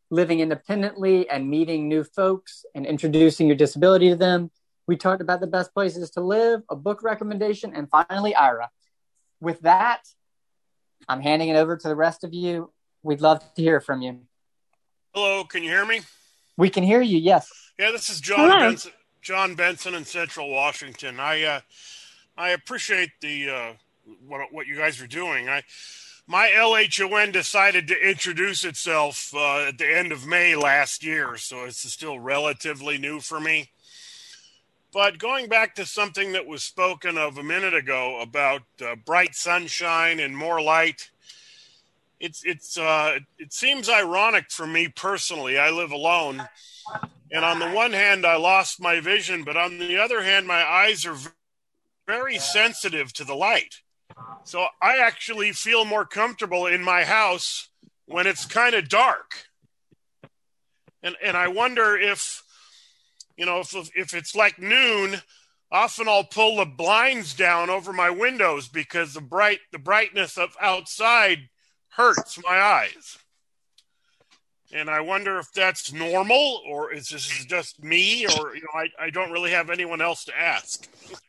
living independently and meeting new folks and introducing your disability to them. We talked about the best places to live, a book recommendation, and finally, Ira. With that, I'm handing it over to the rest of you. We'd love to hear from you.
Hello, can you hear me?
We can hear you, yes.
Yeah, this is John
Hello.
Benson. John Benson in Central Washington. I uh, I appreciate the uh, what what you guys are doing. I my L H O N decided to introduce itself uh, at the end of May last year, so it's still relatively new for me. But going back to something that was spoken of a minute ago about uh, bright sunshine and more light, it's it's uh, it seems ironic for me personally. I live alone, and on the one hand, I lost my vision, but on the other hand, my eyes are very sensitive to the light. So I actually feel more comfortable in my house when it's kind of dark. And and I wonder if, you know, if if it's like noon, often I'll pull the blinds down over my windows because the bright the brightness of outside hurts my eyes. And I wonder if that's normal, or is this just me, or, you know, I, I don't really have anyone else to ask.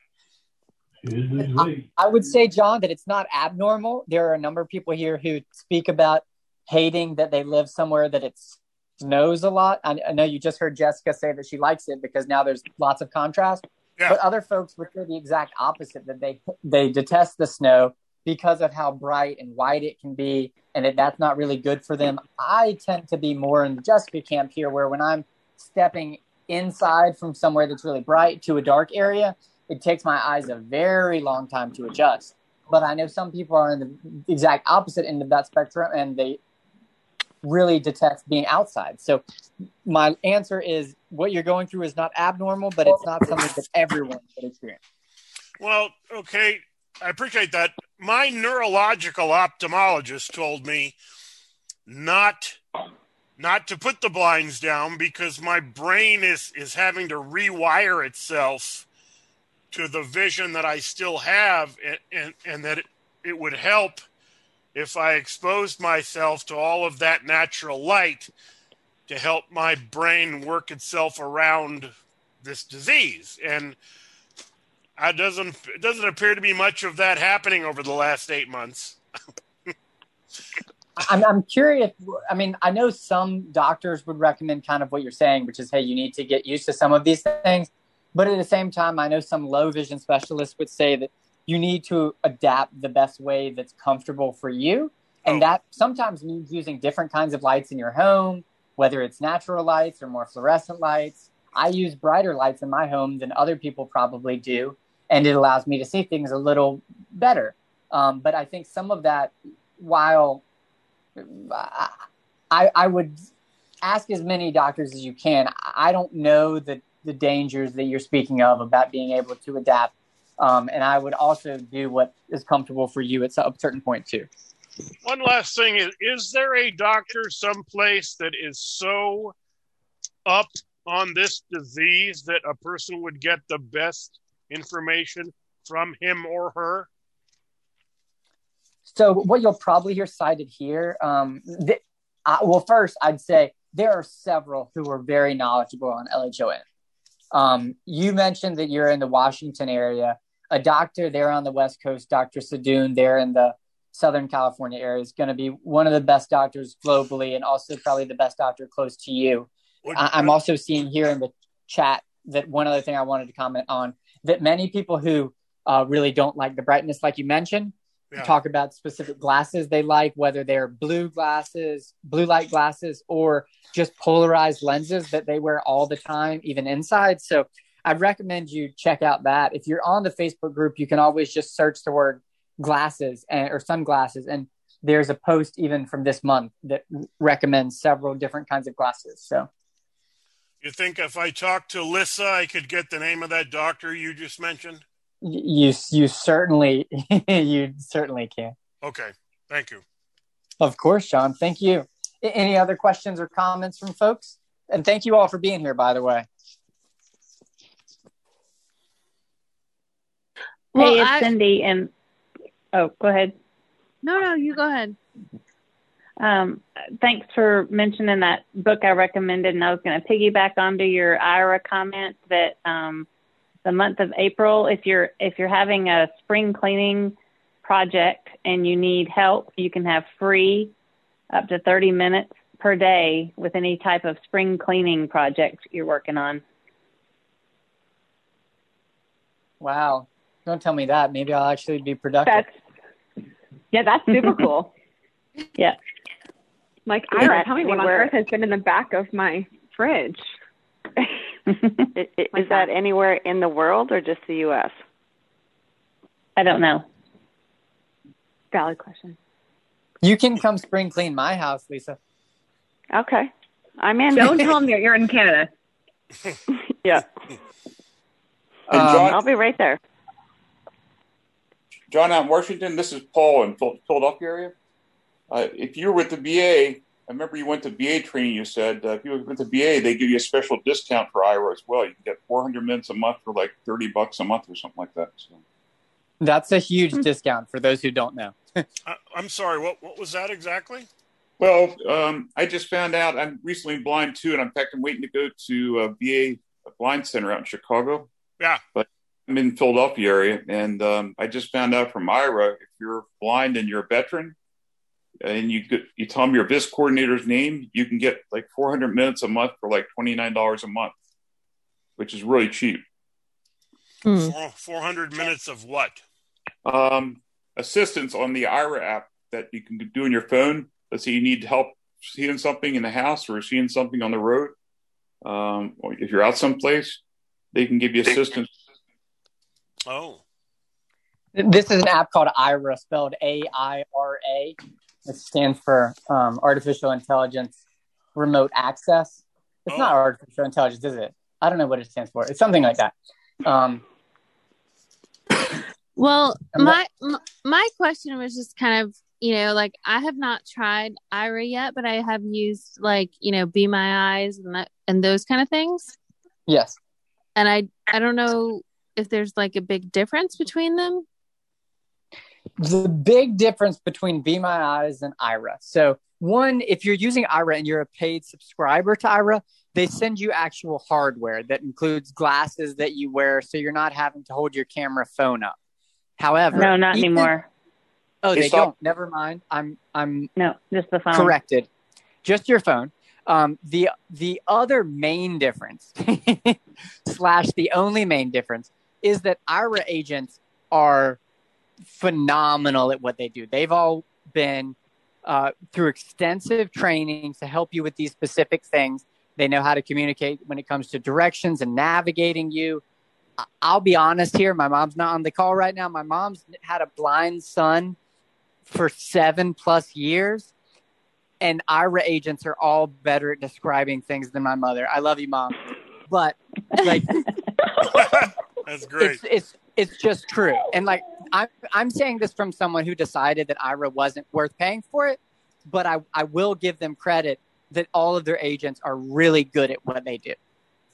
I, I would say, John, that it's not abnormal. There are a number of people here who speak about hating that they live somewhere that it snows a lot. I, I know you just heard Jessica say that she likes it because now there's lots of contrast. Yeah. But other folks would say the exact opposite, that they they detest the snow because of how bright and white it can be, and that that's not really good for them. I tend to be more in the Jessica camp here, where when I'm stepping inside from somewhere that's really bright to a dark area, it takes my eyes a very long time to adjust. But I know some people are in the exact opposite end of that spectrum, and they really detest being outside. So my answer is, what you're going through is not abnormal, but it's not something that everyone should experience.
Well, okay, I appreciate that. My neurological ophthalmologist told me not not to put the blinds down because my brain is, is having to rewire itself to the vision that I still have, and, and, and that it, it would help if I exposed myself to all of that natural light to help my brain work itself around this disease. And it doesn't, it doesn't appear to be much of that happening over the last eight months.
I'm, I'm curious. I mean, I know some doctors would recommend kind of what you're saying, which is, hey, you need to get used to some of these things. But at the same time, I know some low vision specialists would say that you need to adapt the best way that's comfortable for you. And oh. that sometimes means using different kinds of lights in your home, whether it's natural lights or more fluorescent lights. I use brighter lights in my home than other people probably do, and it allows me to see things a little better. Um, but I think some of that, while I, I would ask as many doctors as you can, I don't know the, the dangers that you're speaking of about being able to adapt. Um, and I would also do what is comfortable for you at a certain point too.
One last thing is, is there a doctor someplace that is so up on this disease that a person would get the best information from him or her?
So what you'll probably hear cited here, um, th- uh, well, first I'd say there are several who are very knowledgeable on L H O N. Um, you mentioned that you're in the Washington area. A doctor there on the West Coast, Doctor Sadoun, there in the Southern California area, is going to be one of the best doctors globally, and also probably the best doctor close to you. I- I'm also seeing here in the chat that one other thing I wanted to comment on, that many people who uh, really don't like the brightness, like you mentioned, yeah. talk about specific glasses they like, whether they're blue glasses, blue light glasses, or just polarized lenses that they wear all the time, even inside. So I'd recommend you check out that. If you're on the Facebook group, you can always just search the word glasses and, or sunglasses. And there's a post even from this month that recommends several different kinds of glasses. So
you think if I talk to Lissa, I could get the name of that doctor you just mentioned?
You, you certainly, you certainly can.
Okay. Thank you.
Of course, Sean. Thank you. Any other questions or comments from folks? And thank you all for being here, by the way.
Well, hey, it's I... Cindy, and oh, go ahead.
No, no, you go ahead. Um, thanks for mentioning that book I recommended, and I was going to piggyback onto your I R A comment that um, the month of April, if you're if you're having a spring cleaning project and you need help, you can have free up to thirty minutes per day with any type of spring cleaning project you're working on.
Wow. Don't tell me that. Maybe I'll actually be productive.
That's, yeah, that's super cool.
Yeah.
Like,
Is
Ira,
that
tell me what on
anywhere-
earth has been in the back of my fridge.
I- I- Is that anywhere in the world or just the U S?
I don't know.
Valid question.
You can come spring clean my house, Lisa.
Okay. I'm in.
Don't tell them that you're in Canada.
Yeah.
And
Um,
John,
I'll be right there.
John out in Washington, this is Paul in Phil- Philadelphia area. Uh, if you're with the V A, I remember you went to V A training, you said, uh, if you went to V A, they give you a special discount for I R A as well. You can get four hundred minutes a month for like thirty bucks a month or something like that. So.
That's a huge discount for those who don't know.
I, I'm sorry. What what was that exactly?
Well, um, I just found out I'm recently blind too, and in fact, I'm waiting to go to a V A blind center out in Chicago.
Yeah.
But I'm in Philadelphia area, and um, I just found out from I R A, if you're blind and you're a veteran, and you could, you tell them your V I S coordinator's name, you can get like four hundred minutes a month for like twenty-nine dollars a month, which is really cheap.
Hmm. Four, 400 minutes of what?
Um, assistance on the I R A app that you can do on your phone. Let's say you need help seeing something in the house or seeing something on the road. Um, or if you're out someplace, they can give you assistance.
Oh.
This is an app called I R A, spelled A I R A. It stands for um, Artificial Intelligence Remote Access. It's oh. not artificial intelligence, is it? I don't know what it stands for. It's something like that. Um,
well, my my question was just kind of, you know, like I have not tried I R A yet, but I have used like, you know, Be My Eyes and that, and those kind of things.
Yes.
And I I don't know if there's like a big difference between them.
The big difference between Be My Eyes and I R A. So one, if you're using I R A and you're a paid subscriber to I R A, they send you actual hardware that includes glasses that you wear, so you're not having to hold your camera phone up. However,
no, not
even,
anymore.
Oh, they don't. Never mind. I'm I'm
no, just the phone.
Corrected. Just your phone. Um, the the other main difference, slash the only main difference, is that I R A agents are phenomenal at what they do. They've all been uh, through extensive training to help you with these specific things. They know how to communicate when it comes to directions and navigating you. I'll be honest here. My mom's not on the call right now. My mom's had a blind son for seven plus years. And I R A agents are all better at describing things than my mother. I love you, Mom. But like,
that's great.
It's, it's, it's just true. And like, I'm, I'm saying this from someone who decided that I R A wasn't worth paying for it, but I, I will give them credit that all of their agents are really good at what they do.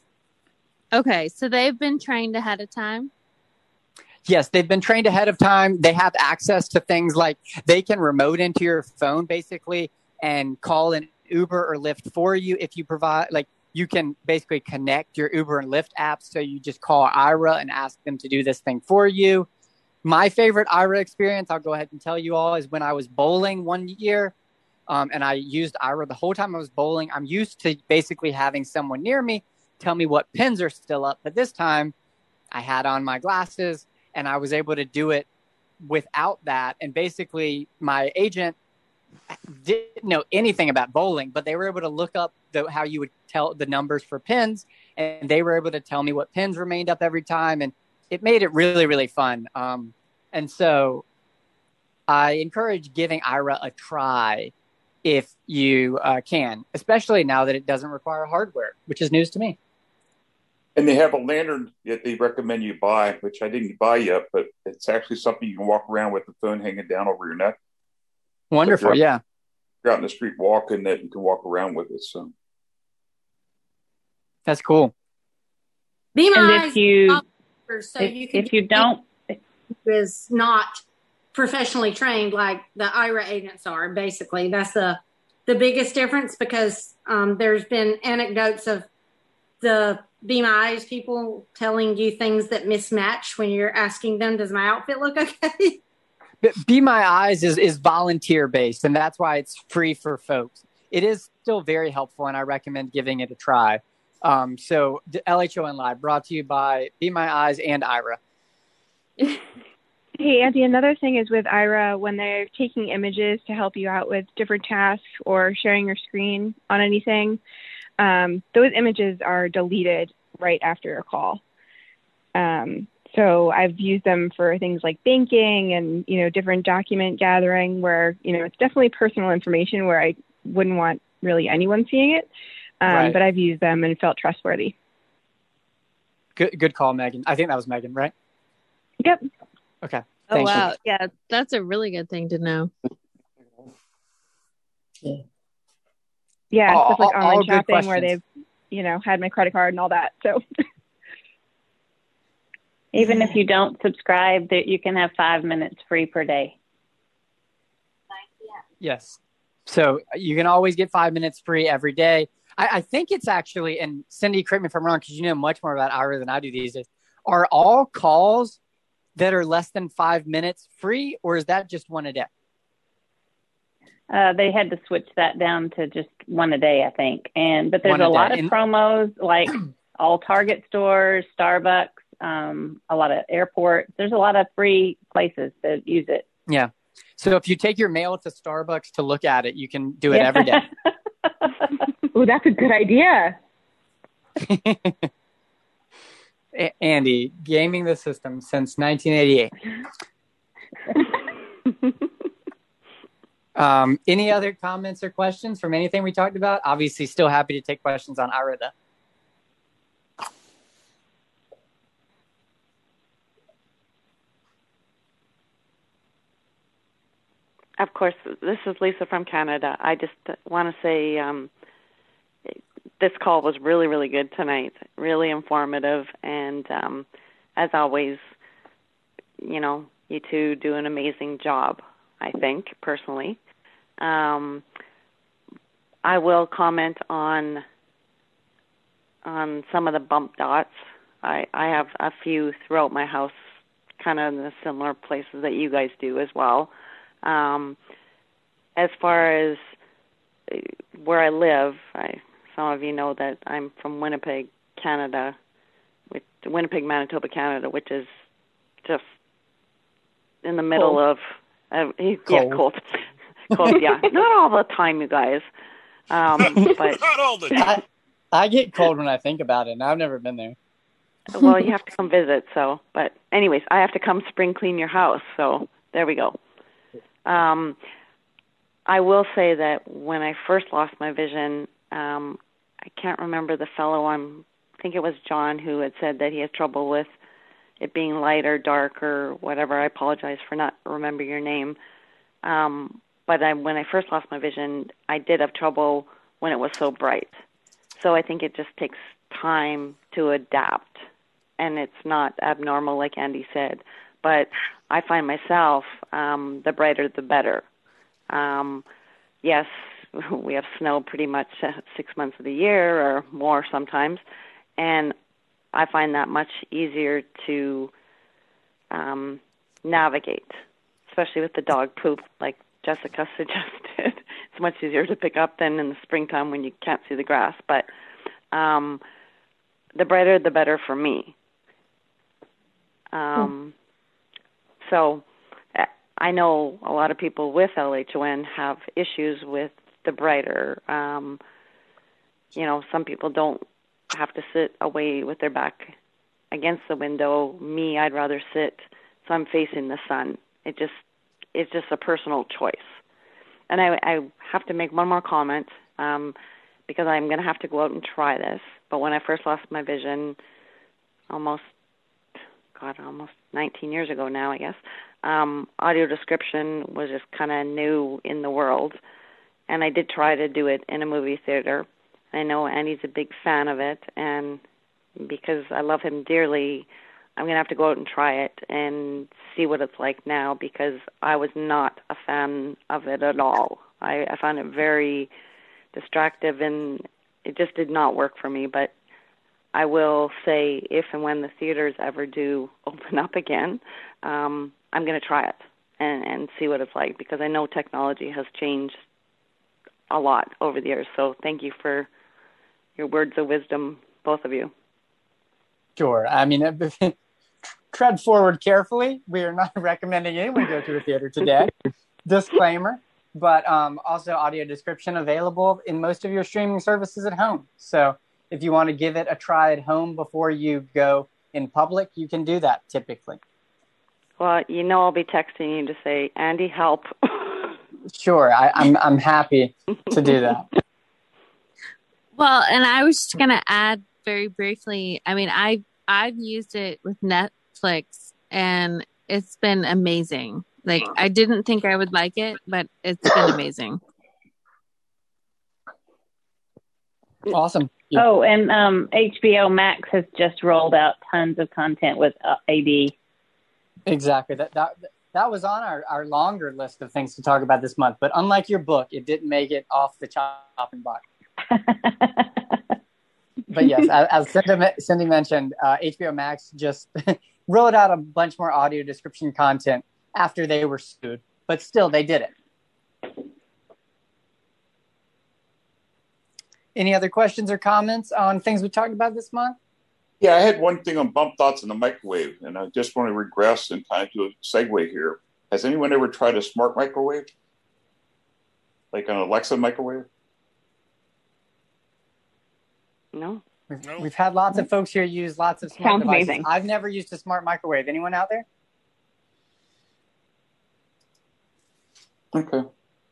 Okay. So they've been trained ahead of time.
Yes, they've been trained ahead of time. They have access to things like they can remote into your phone basically and call an Uber or Lyft for you if you provide, like you can basically connect your Uber and Lyft apps. So you just call I R A and ask them to do this thing for you. My favorite I R A experience, I'll go ahead and tell you all, is when I was bowling one year um, and I used I R A the whole time I was bowling. I'm used to basically having someone near me tell me what pins are still up. But this time I had on my glasses and I was able to do it without that. And basically my agent didn't know anything about bowling, but they were able to look up the, how you would tell the numbers for pins, and they were able to tell me what pins remained up every time, and it made it really, really fun. Um, and so I encourage giving I R A a try if you uh, can, especially now that it doesn't require hardware, which is news to me.
And they have a lantern that they recommend you buy, which I didn't buy yet, but it's actually something you can walk around with the phone hanging down over your neck.
Wonderful,
out,
yeah.
You're out in the street walking that you can walk around with it. So
that's cool.
Be My
and
Eyes,
if you,
so
if,
you can
if you don't,
is not professionally trained like the I R A agents are. Basically, that's the the biggest difference because um, there's been anecdotes of the Be My Eyes people telling you things that mismatch when you're asking them, does my outfit look okay?
Be My Eyes is, is volunteer based, and that's why it's free for folks. It is still very helpful, and I recommend giving it a try. Um, so the L H O N Live brought to you by Be My Eyes and Ira.
Hey, Andy, another thing is with Ira, when they're taking images to help you out with different tasks or sharing your screen on anything, um, those images are deleted right after a call. Um, so I've used them for things like banking and, you know, different document gathering where, you know, it's definitely personal information where I wouldn't want really anyone seeing it. Um,
Right.
But I've used them and felt trustworthy.
Good, good call, Megan. I think that was Megan, right?
Yep.
Okay.
Oh,
Thank
wow.
you.
Yeah, that's a really good thing to know.
Yeah,
All-
stuff like
all-
online
all good
shopping where
questions.
they've, you know, had my credit card and all that. So
Even if you don't subscribe, that you can have five minutes free per day.
Yes. So you can always get five minutes free every day. I, I think it's actually, and Cindy, correct me if I'm wrong, because you know much more about Ira than I do these days. Are all calls that are less than five minutes free, or is that just one a day?
Uh, they had to switch that down to just one a day, I think. And but there's
One a
a lot
day.
of
And-
promos, like all Target stores, Starbucks, um, a lot of airports. There's a lot of free places to use it.
Yeah. So if you take your mail to Starbucks to look at it, you can do it
Yeah.
every day.
oh, that's a good idea.
A- Andy, gaming the system since nineteen eighty-eight. um, any other comments or questions from anything we talked about? Obviously, still happy to take questions on Ira, though.
Of course, this is Lisa from Canada. I just want to say um, this call was really, really good tonight, really informative, and um, as always, you know, you two do an amazing job, I think, personally. Um, I will comment on on some of the bump dots. I, I have a few throughout my house, kind of in the similar places that you guys do as well. Um, as far as where I live, I, some of you know that I'm from Winnipeg, Canada, which, Winnipeg, Manitoba, Canada, which is just in the middle
Cold.
of, uh, yeah,
Cold.
cold, cold, yeah, not all the time, you guys, um, but
Not all the
I, I get cold when I think about it, and I've never been there.
well, you have to come visit. So, but anyways, I have to come spring clean your house. So there we go. Um, I will say that when I first lost my vision, um, I can't remember the fellow. I'm, I think it was John who had said that he has trouble with it being light or dark or whatever. I apologize for not remembering your name. Um, but I, when I first lost my vision, I did have trouble when it was so bright. So I think it just takes time to adapt, and it's not abnormal, like Andy said. But I find myself, um, the brighter the better. Um, yes, we have snow pretty much uh, six months of the year or more sometimes, and I find that much easier to um, navigate, especially with the dog poop, like Jessica suggested. It's much easier to pick up than in the springtime when you can't see the grass. But um, the brighter the better for me. Um, so I know a lot of people with L H O N have issues with the brighter. Um, you know, some people don't have to sit away with their back against the window. Me, I'd rather sit so I'm facing the sun. It just, it's just a personal choice. And I, I have to make one more comment um, because I'm going to have to go out and try this. But when I first lost my vision, almost, God, almost nineteen years ago now, I guess, um, audio description was just kind of new in the world. And I did try to do it in a movie theater. I know Andy's a big fan of it, and because I love him dearly, I'm going to have to go out and try it and see what it's like now, because I was not a fan of it at all I, I found it very distractive, and it just did not work for me. But I will say, if and when the theaters ever do open up again, um, I'm going to try it and, and see what it's like, because I know technology has changed a lot over the years. So thank you for your words of wisdom, both of you.
Sure. I mean, tread forward carefully. We are not recommending anyone go to a theater today. Disclaimer. But um, also audio description available in most of your streaming services at home. So if you want to give it a try at home before you go in public, you can do that typically.
Well, you know, I'll be texting you to say, Andy, help.
Sure. I, I'm, I'm happy to do that.
Well, and I was just going to add very briefly, I mean, I've, I've used it with Netflix, and it's been amazing. Like, I didn't think I would like it, but it's been amazing.
Awesome.
Yeah. Oh, and um, H B O Max has just rolled out tons of content with uh, A D.
Exactly. That that that was on our, our longer list of things to talk about this month. But unlike your book, it didn't make it off the chopping block. But yes, as Cindy, Cindy mentioned, uh, H B O Max just rolled out a bunch more audio description content after they were sued, but still they did it. Any other questions or comments on things we talked about this month?
Yeah, I had one thing on bump thoughts in the microwave, and I just want to regress and kind of do a segue here. Has anyone ever tried a smart microwave? Like an Alexa microwave?
No.
We've,
no.
we've had lots of folks here use lots of smart
Sounds
devices.
amazing.
I've never used a smart microwave. Anyone out there?
Okay.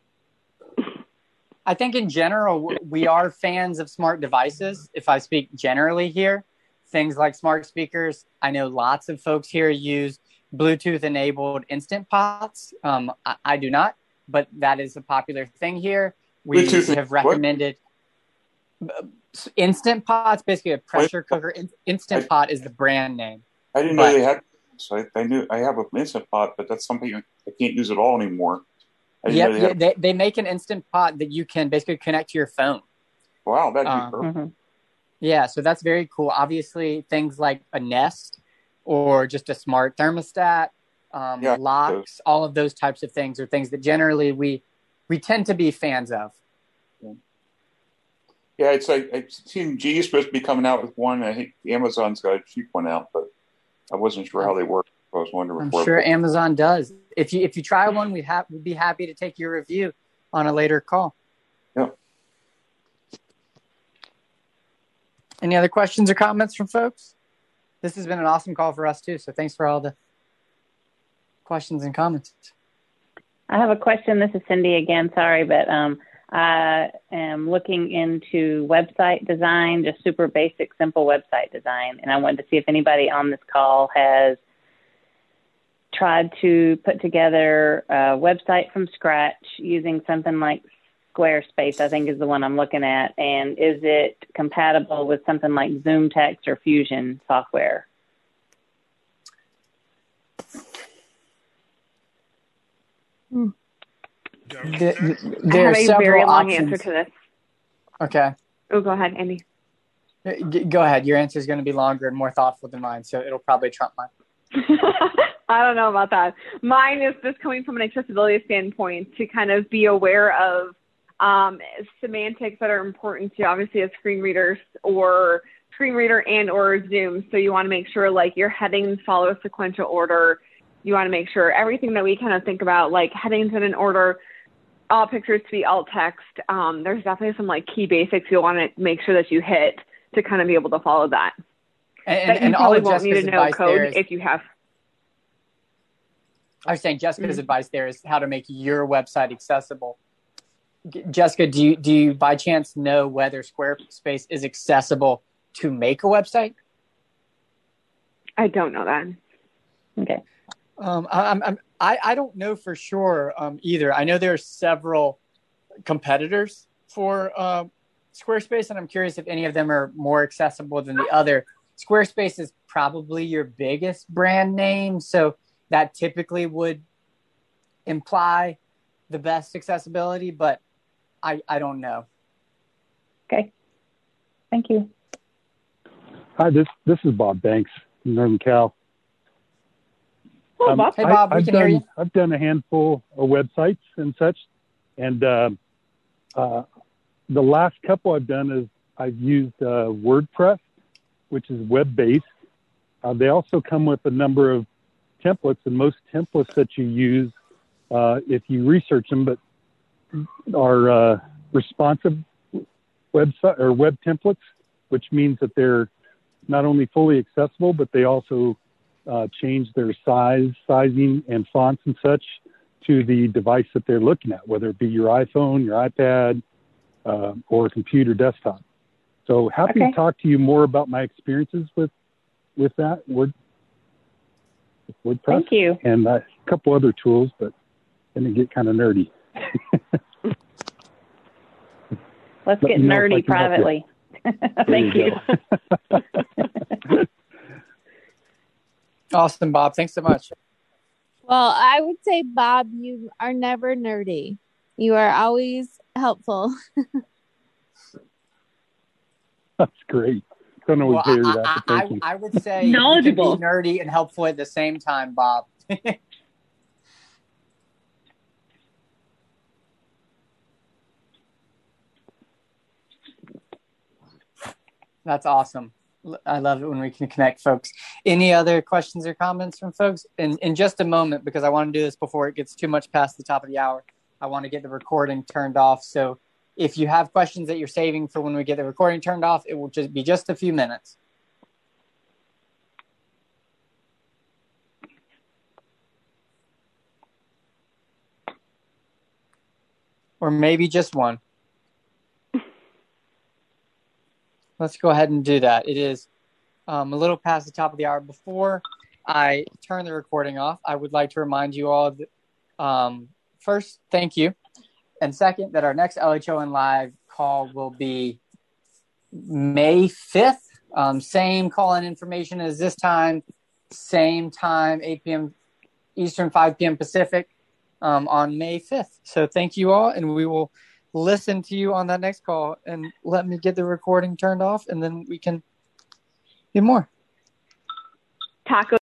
I think in general, we are fans of smart devices. If I speak generally here, things like smart speakers. I know lots of folks here use Bluetooth-enabled Instant Pots. Um, I, I do not, but that is a popular thing here. We
Bluetooth
have recommended what? Instant Pots, basically a pressure cooker. In, Instant I, Pot is the brand name.
I didn't but, know they had. So I, I knew I have an Instant Pot, but that's something I can't use at all anymore.
Yep, they, yeah, they, they make an Instant Pot that you can basically connect to your phone.
Wow, that'd be
um,
perfect.
Mm-hmm. Yeah, so that's very cool. Obviously, things like a Nest or just a smart thermostat, um, yeah, locks, all of those types of things are things that generally we we tend to be fans of.
Yeah, it's like I've seen G is supposed to be coming out with one. I think Amazon's got a cheap one out, but I wasn't sure how they work. I was wondering.
I'm
before.
sure Amazon does. If you if you try one, we'd ha- we'd be happy to take your review on a later call.
Yeah.
Any other questions or comments from folks? This has been an awesome call for us too. So thanks for all the questions and comments.
I have a question. This is Cindy again. Sorry, but um, I am looking into website design, just super basic, simple website design. And I wanted to see if anybody on this call has tried to put together a website from scratch using something like Squarespace, I think is the one I'm looking at. And is it compatible with something like ZoomText or Fusion software?
Hmm. The, the,
I have a very long
options.
answer to this.
Okay.
Oh, go ahead, Andy.
Go ahead. Your answer is going to be longer and more thoughtful than mine, so it'll probably trump mine.
I don't know about that. Mine is just coming from an accessibility standpoint to kind of be aware of um, semantics that are important to obviously as screen readers or screen reader and or Zoom. So you want to make sure like your headings follow a sequential order. You want to make sure everything that we kind of think about, like headings in an order, all pictures to be alt text. Um, there's definitely some like key basics you'll want to make sure that you hit to kind of be able to follow that.
And,
that you
and
probably
all
won't need to know code
is,
if you have.
I was saying Jessica's
mm-hmm.
advice there is how to make your website accessible. Jessica, do you, do you by chance know whether Squarespace is accessible to make a website?
I don't know that.
Okay.
Um, I'm, I'm, I, I don't know for sure um, either. I know there are several competitors for uh, Squarespace, and I'm curious if any of them are more accessible than the other. Squarespace is probably your biggest brand name, so that typically would imply the best accessibility, but I, I don't know.
Okay. Thank you.
Hi, this this is Bob Banks from Northern Cal.
Hello,
Um,
Bob.
Hey, Bob,
I,
we
I've
can
done,
hear you.
I've done a handful of websites and such, and uh, uh, the last couple I've done is I've used uh, WordPress, which is web-based. Uh, they also come with a number of templates, and most templates that you use, uh, if you research them, but are uh, responsive website or web templates, which means that they're not only fully accessible, but they also uh, change their size, sizing, and fonts and such to the device that they're looking at, whether it be your iPhone, your iPad, uh, or computer desktop. So happy
Okay.
to talk to you more about my experiences with with that Word, WordPress.
Thank you.
And uh, a couple other tools, but then it get kind of nerdy.
Let's
Let
get
me know if I
nerdy
can help you.
privately. Thank you.
you.
Awesome, Bob. Thanks so much.
Well, I would say, Bob, you are never nerdy. You are always helpful.
That's great. Don't always
Well,
hear
I,
that,
I,
but
I,
thank you.
I would say
Knowledgeable.
you can be nerdy and helpful at the same time, Bob. That's awesome. I love it when we can connect folks. Any other questions or comments from folks? In, in just a moment, because I want to do this before it gets too much past the top of the hour, I want to get the recording turned off. So if you have questions that you're saving for when we get the recording turned off, it will just be just a few minutes. Or maybe just one. Let's go ahead and do that. It is um, a little past the top of the hour. Before I turn the recording off, I would like to remind you all, that, um, first, thank you. And second, that our next L H O N Live call will be May fifth. Um, same call-in information as this time. Same time, eight p.m. Eastern, five p.m. Pacific um, on May fifth. So thank you all, and we will listen to you on that next call. And let me get the recording turned off, and then we can do more.
Taco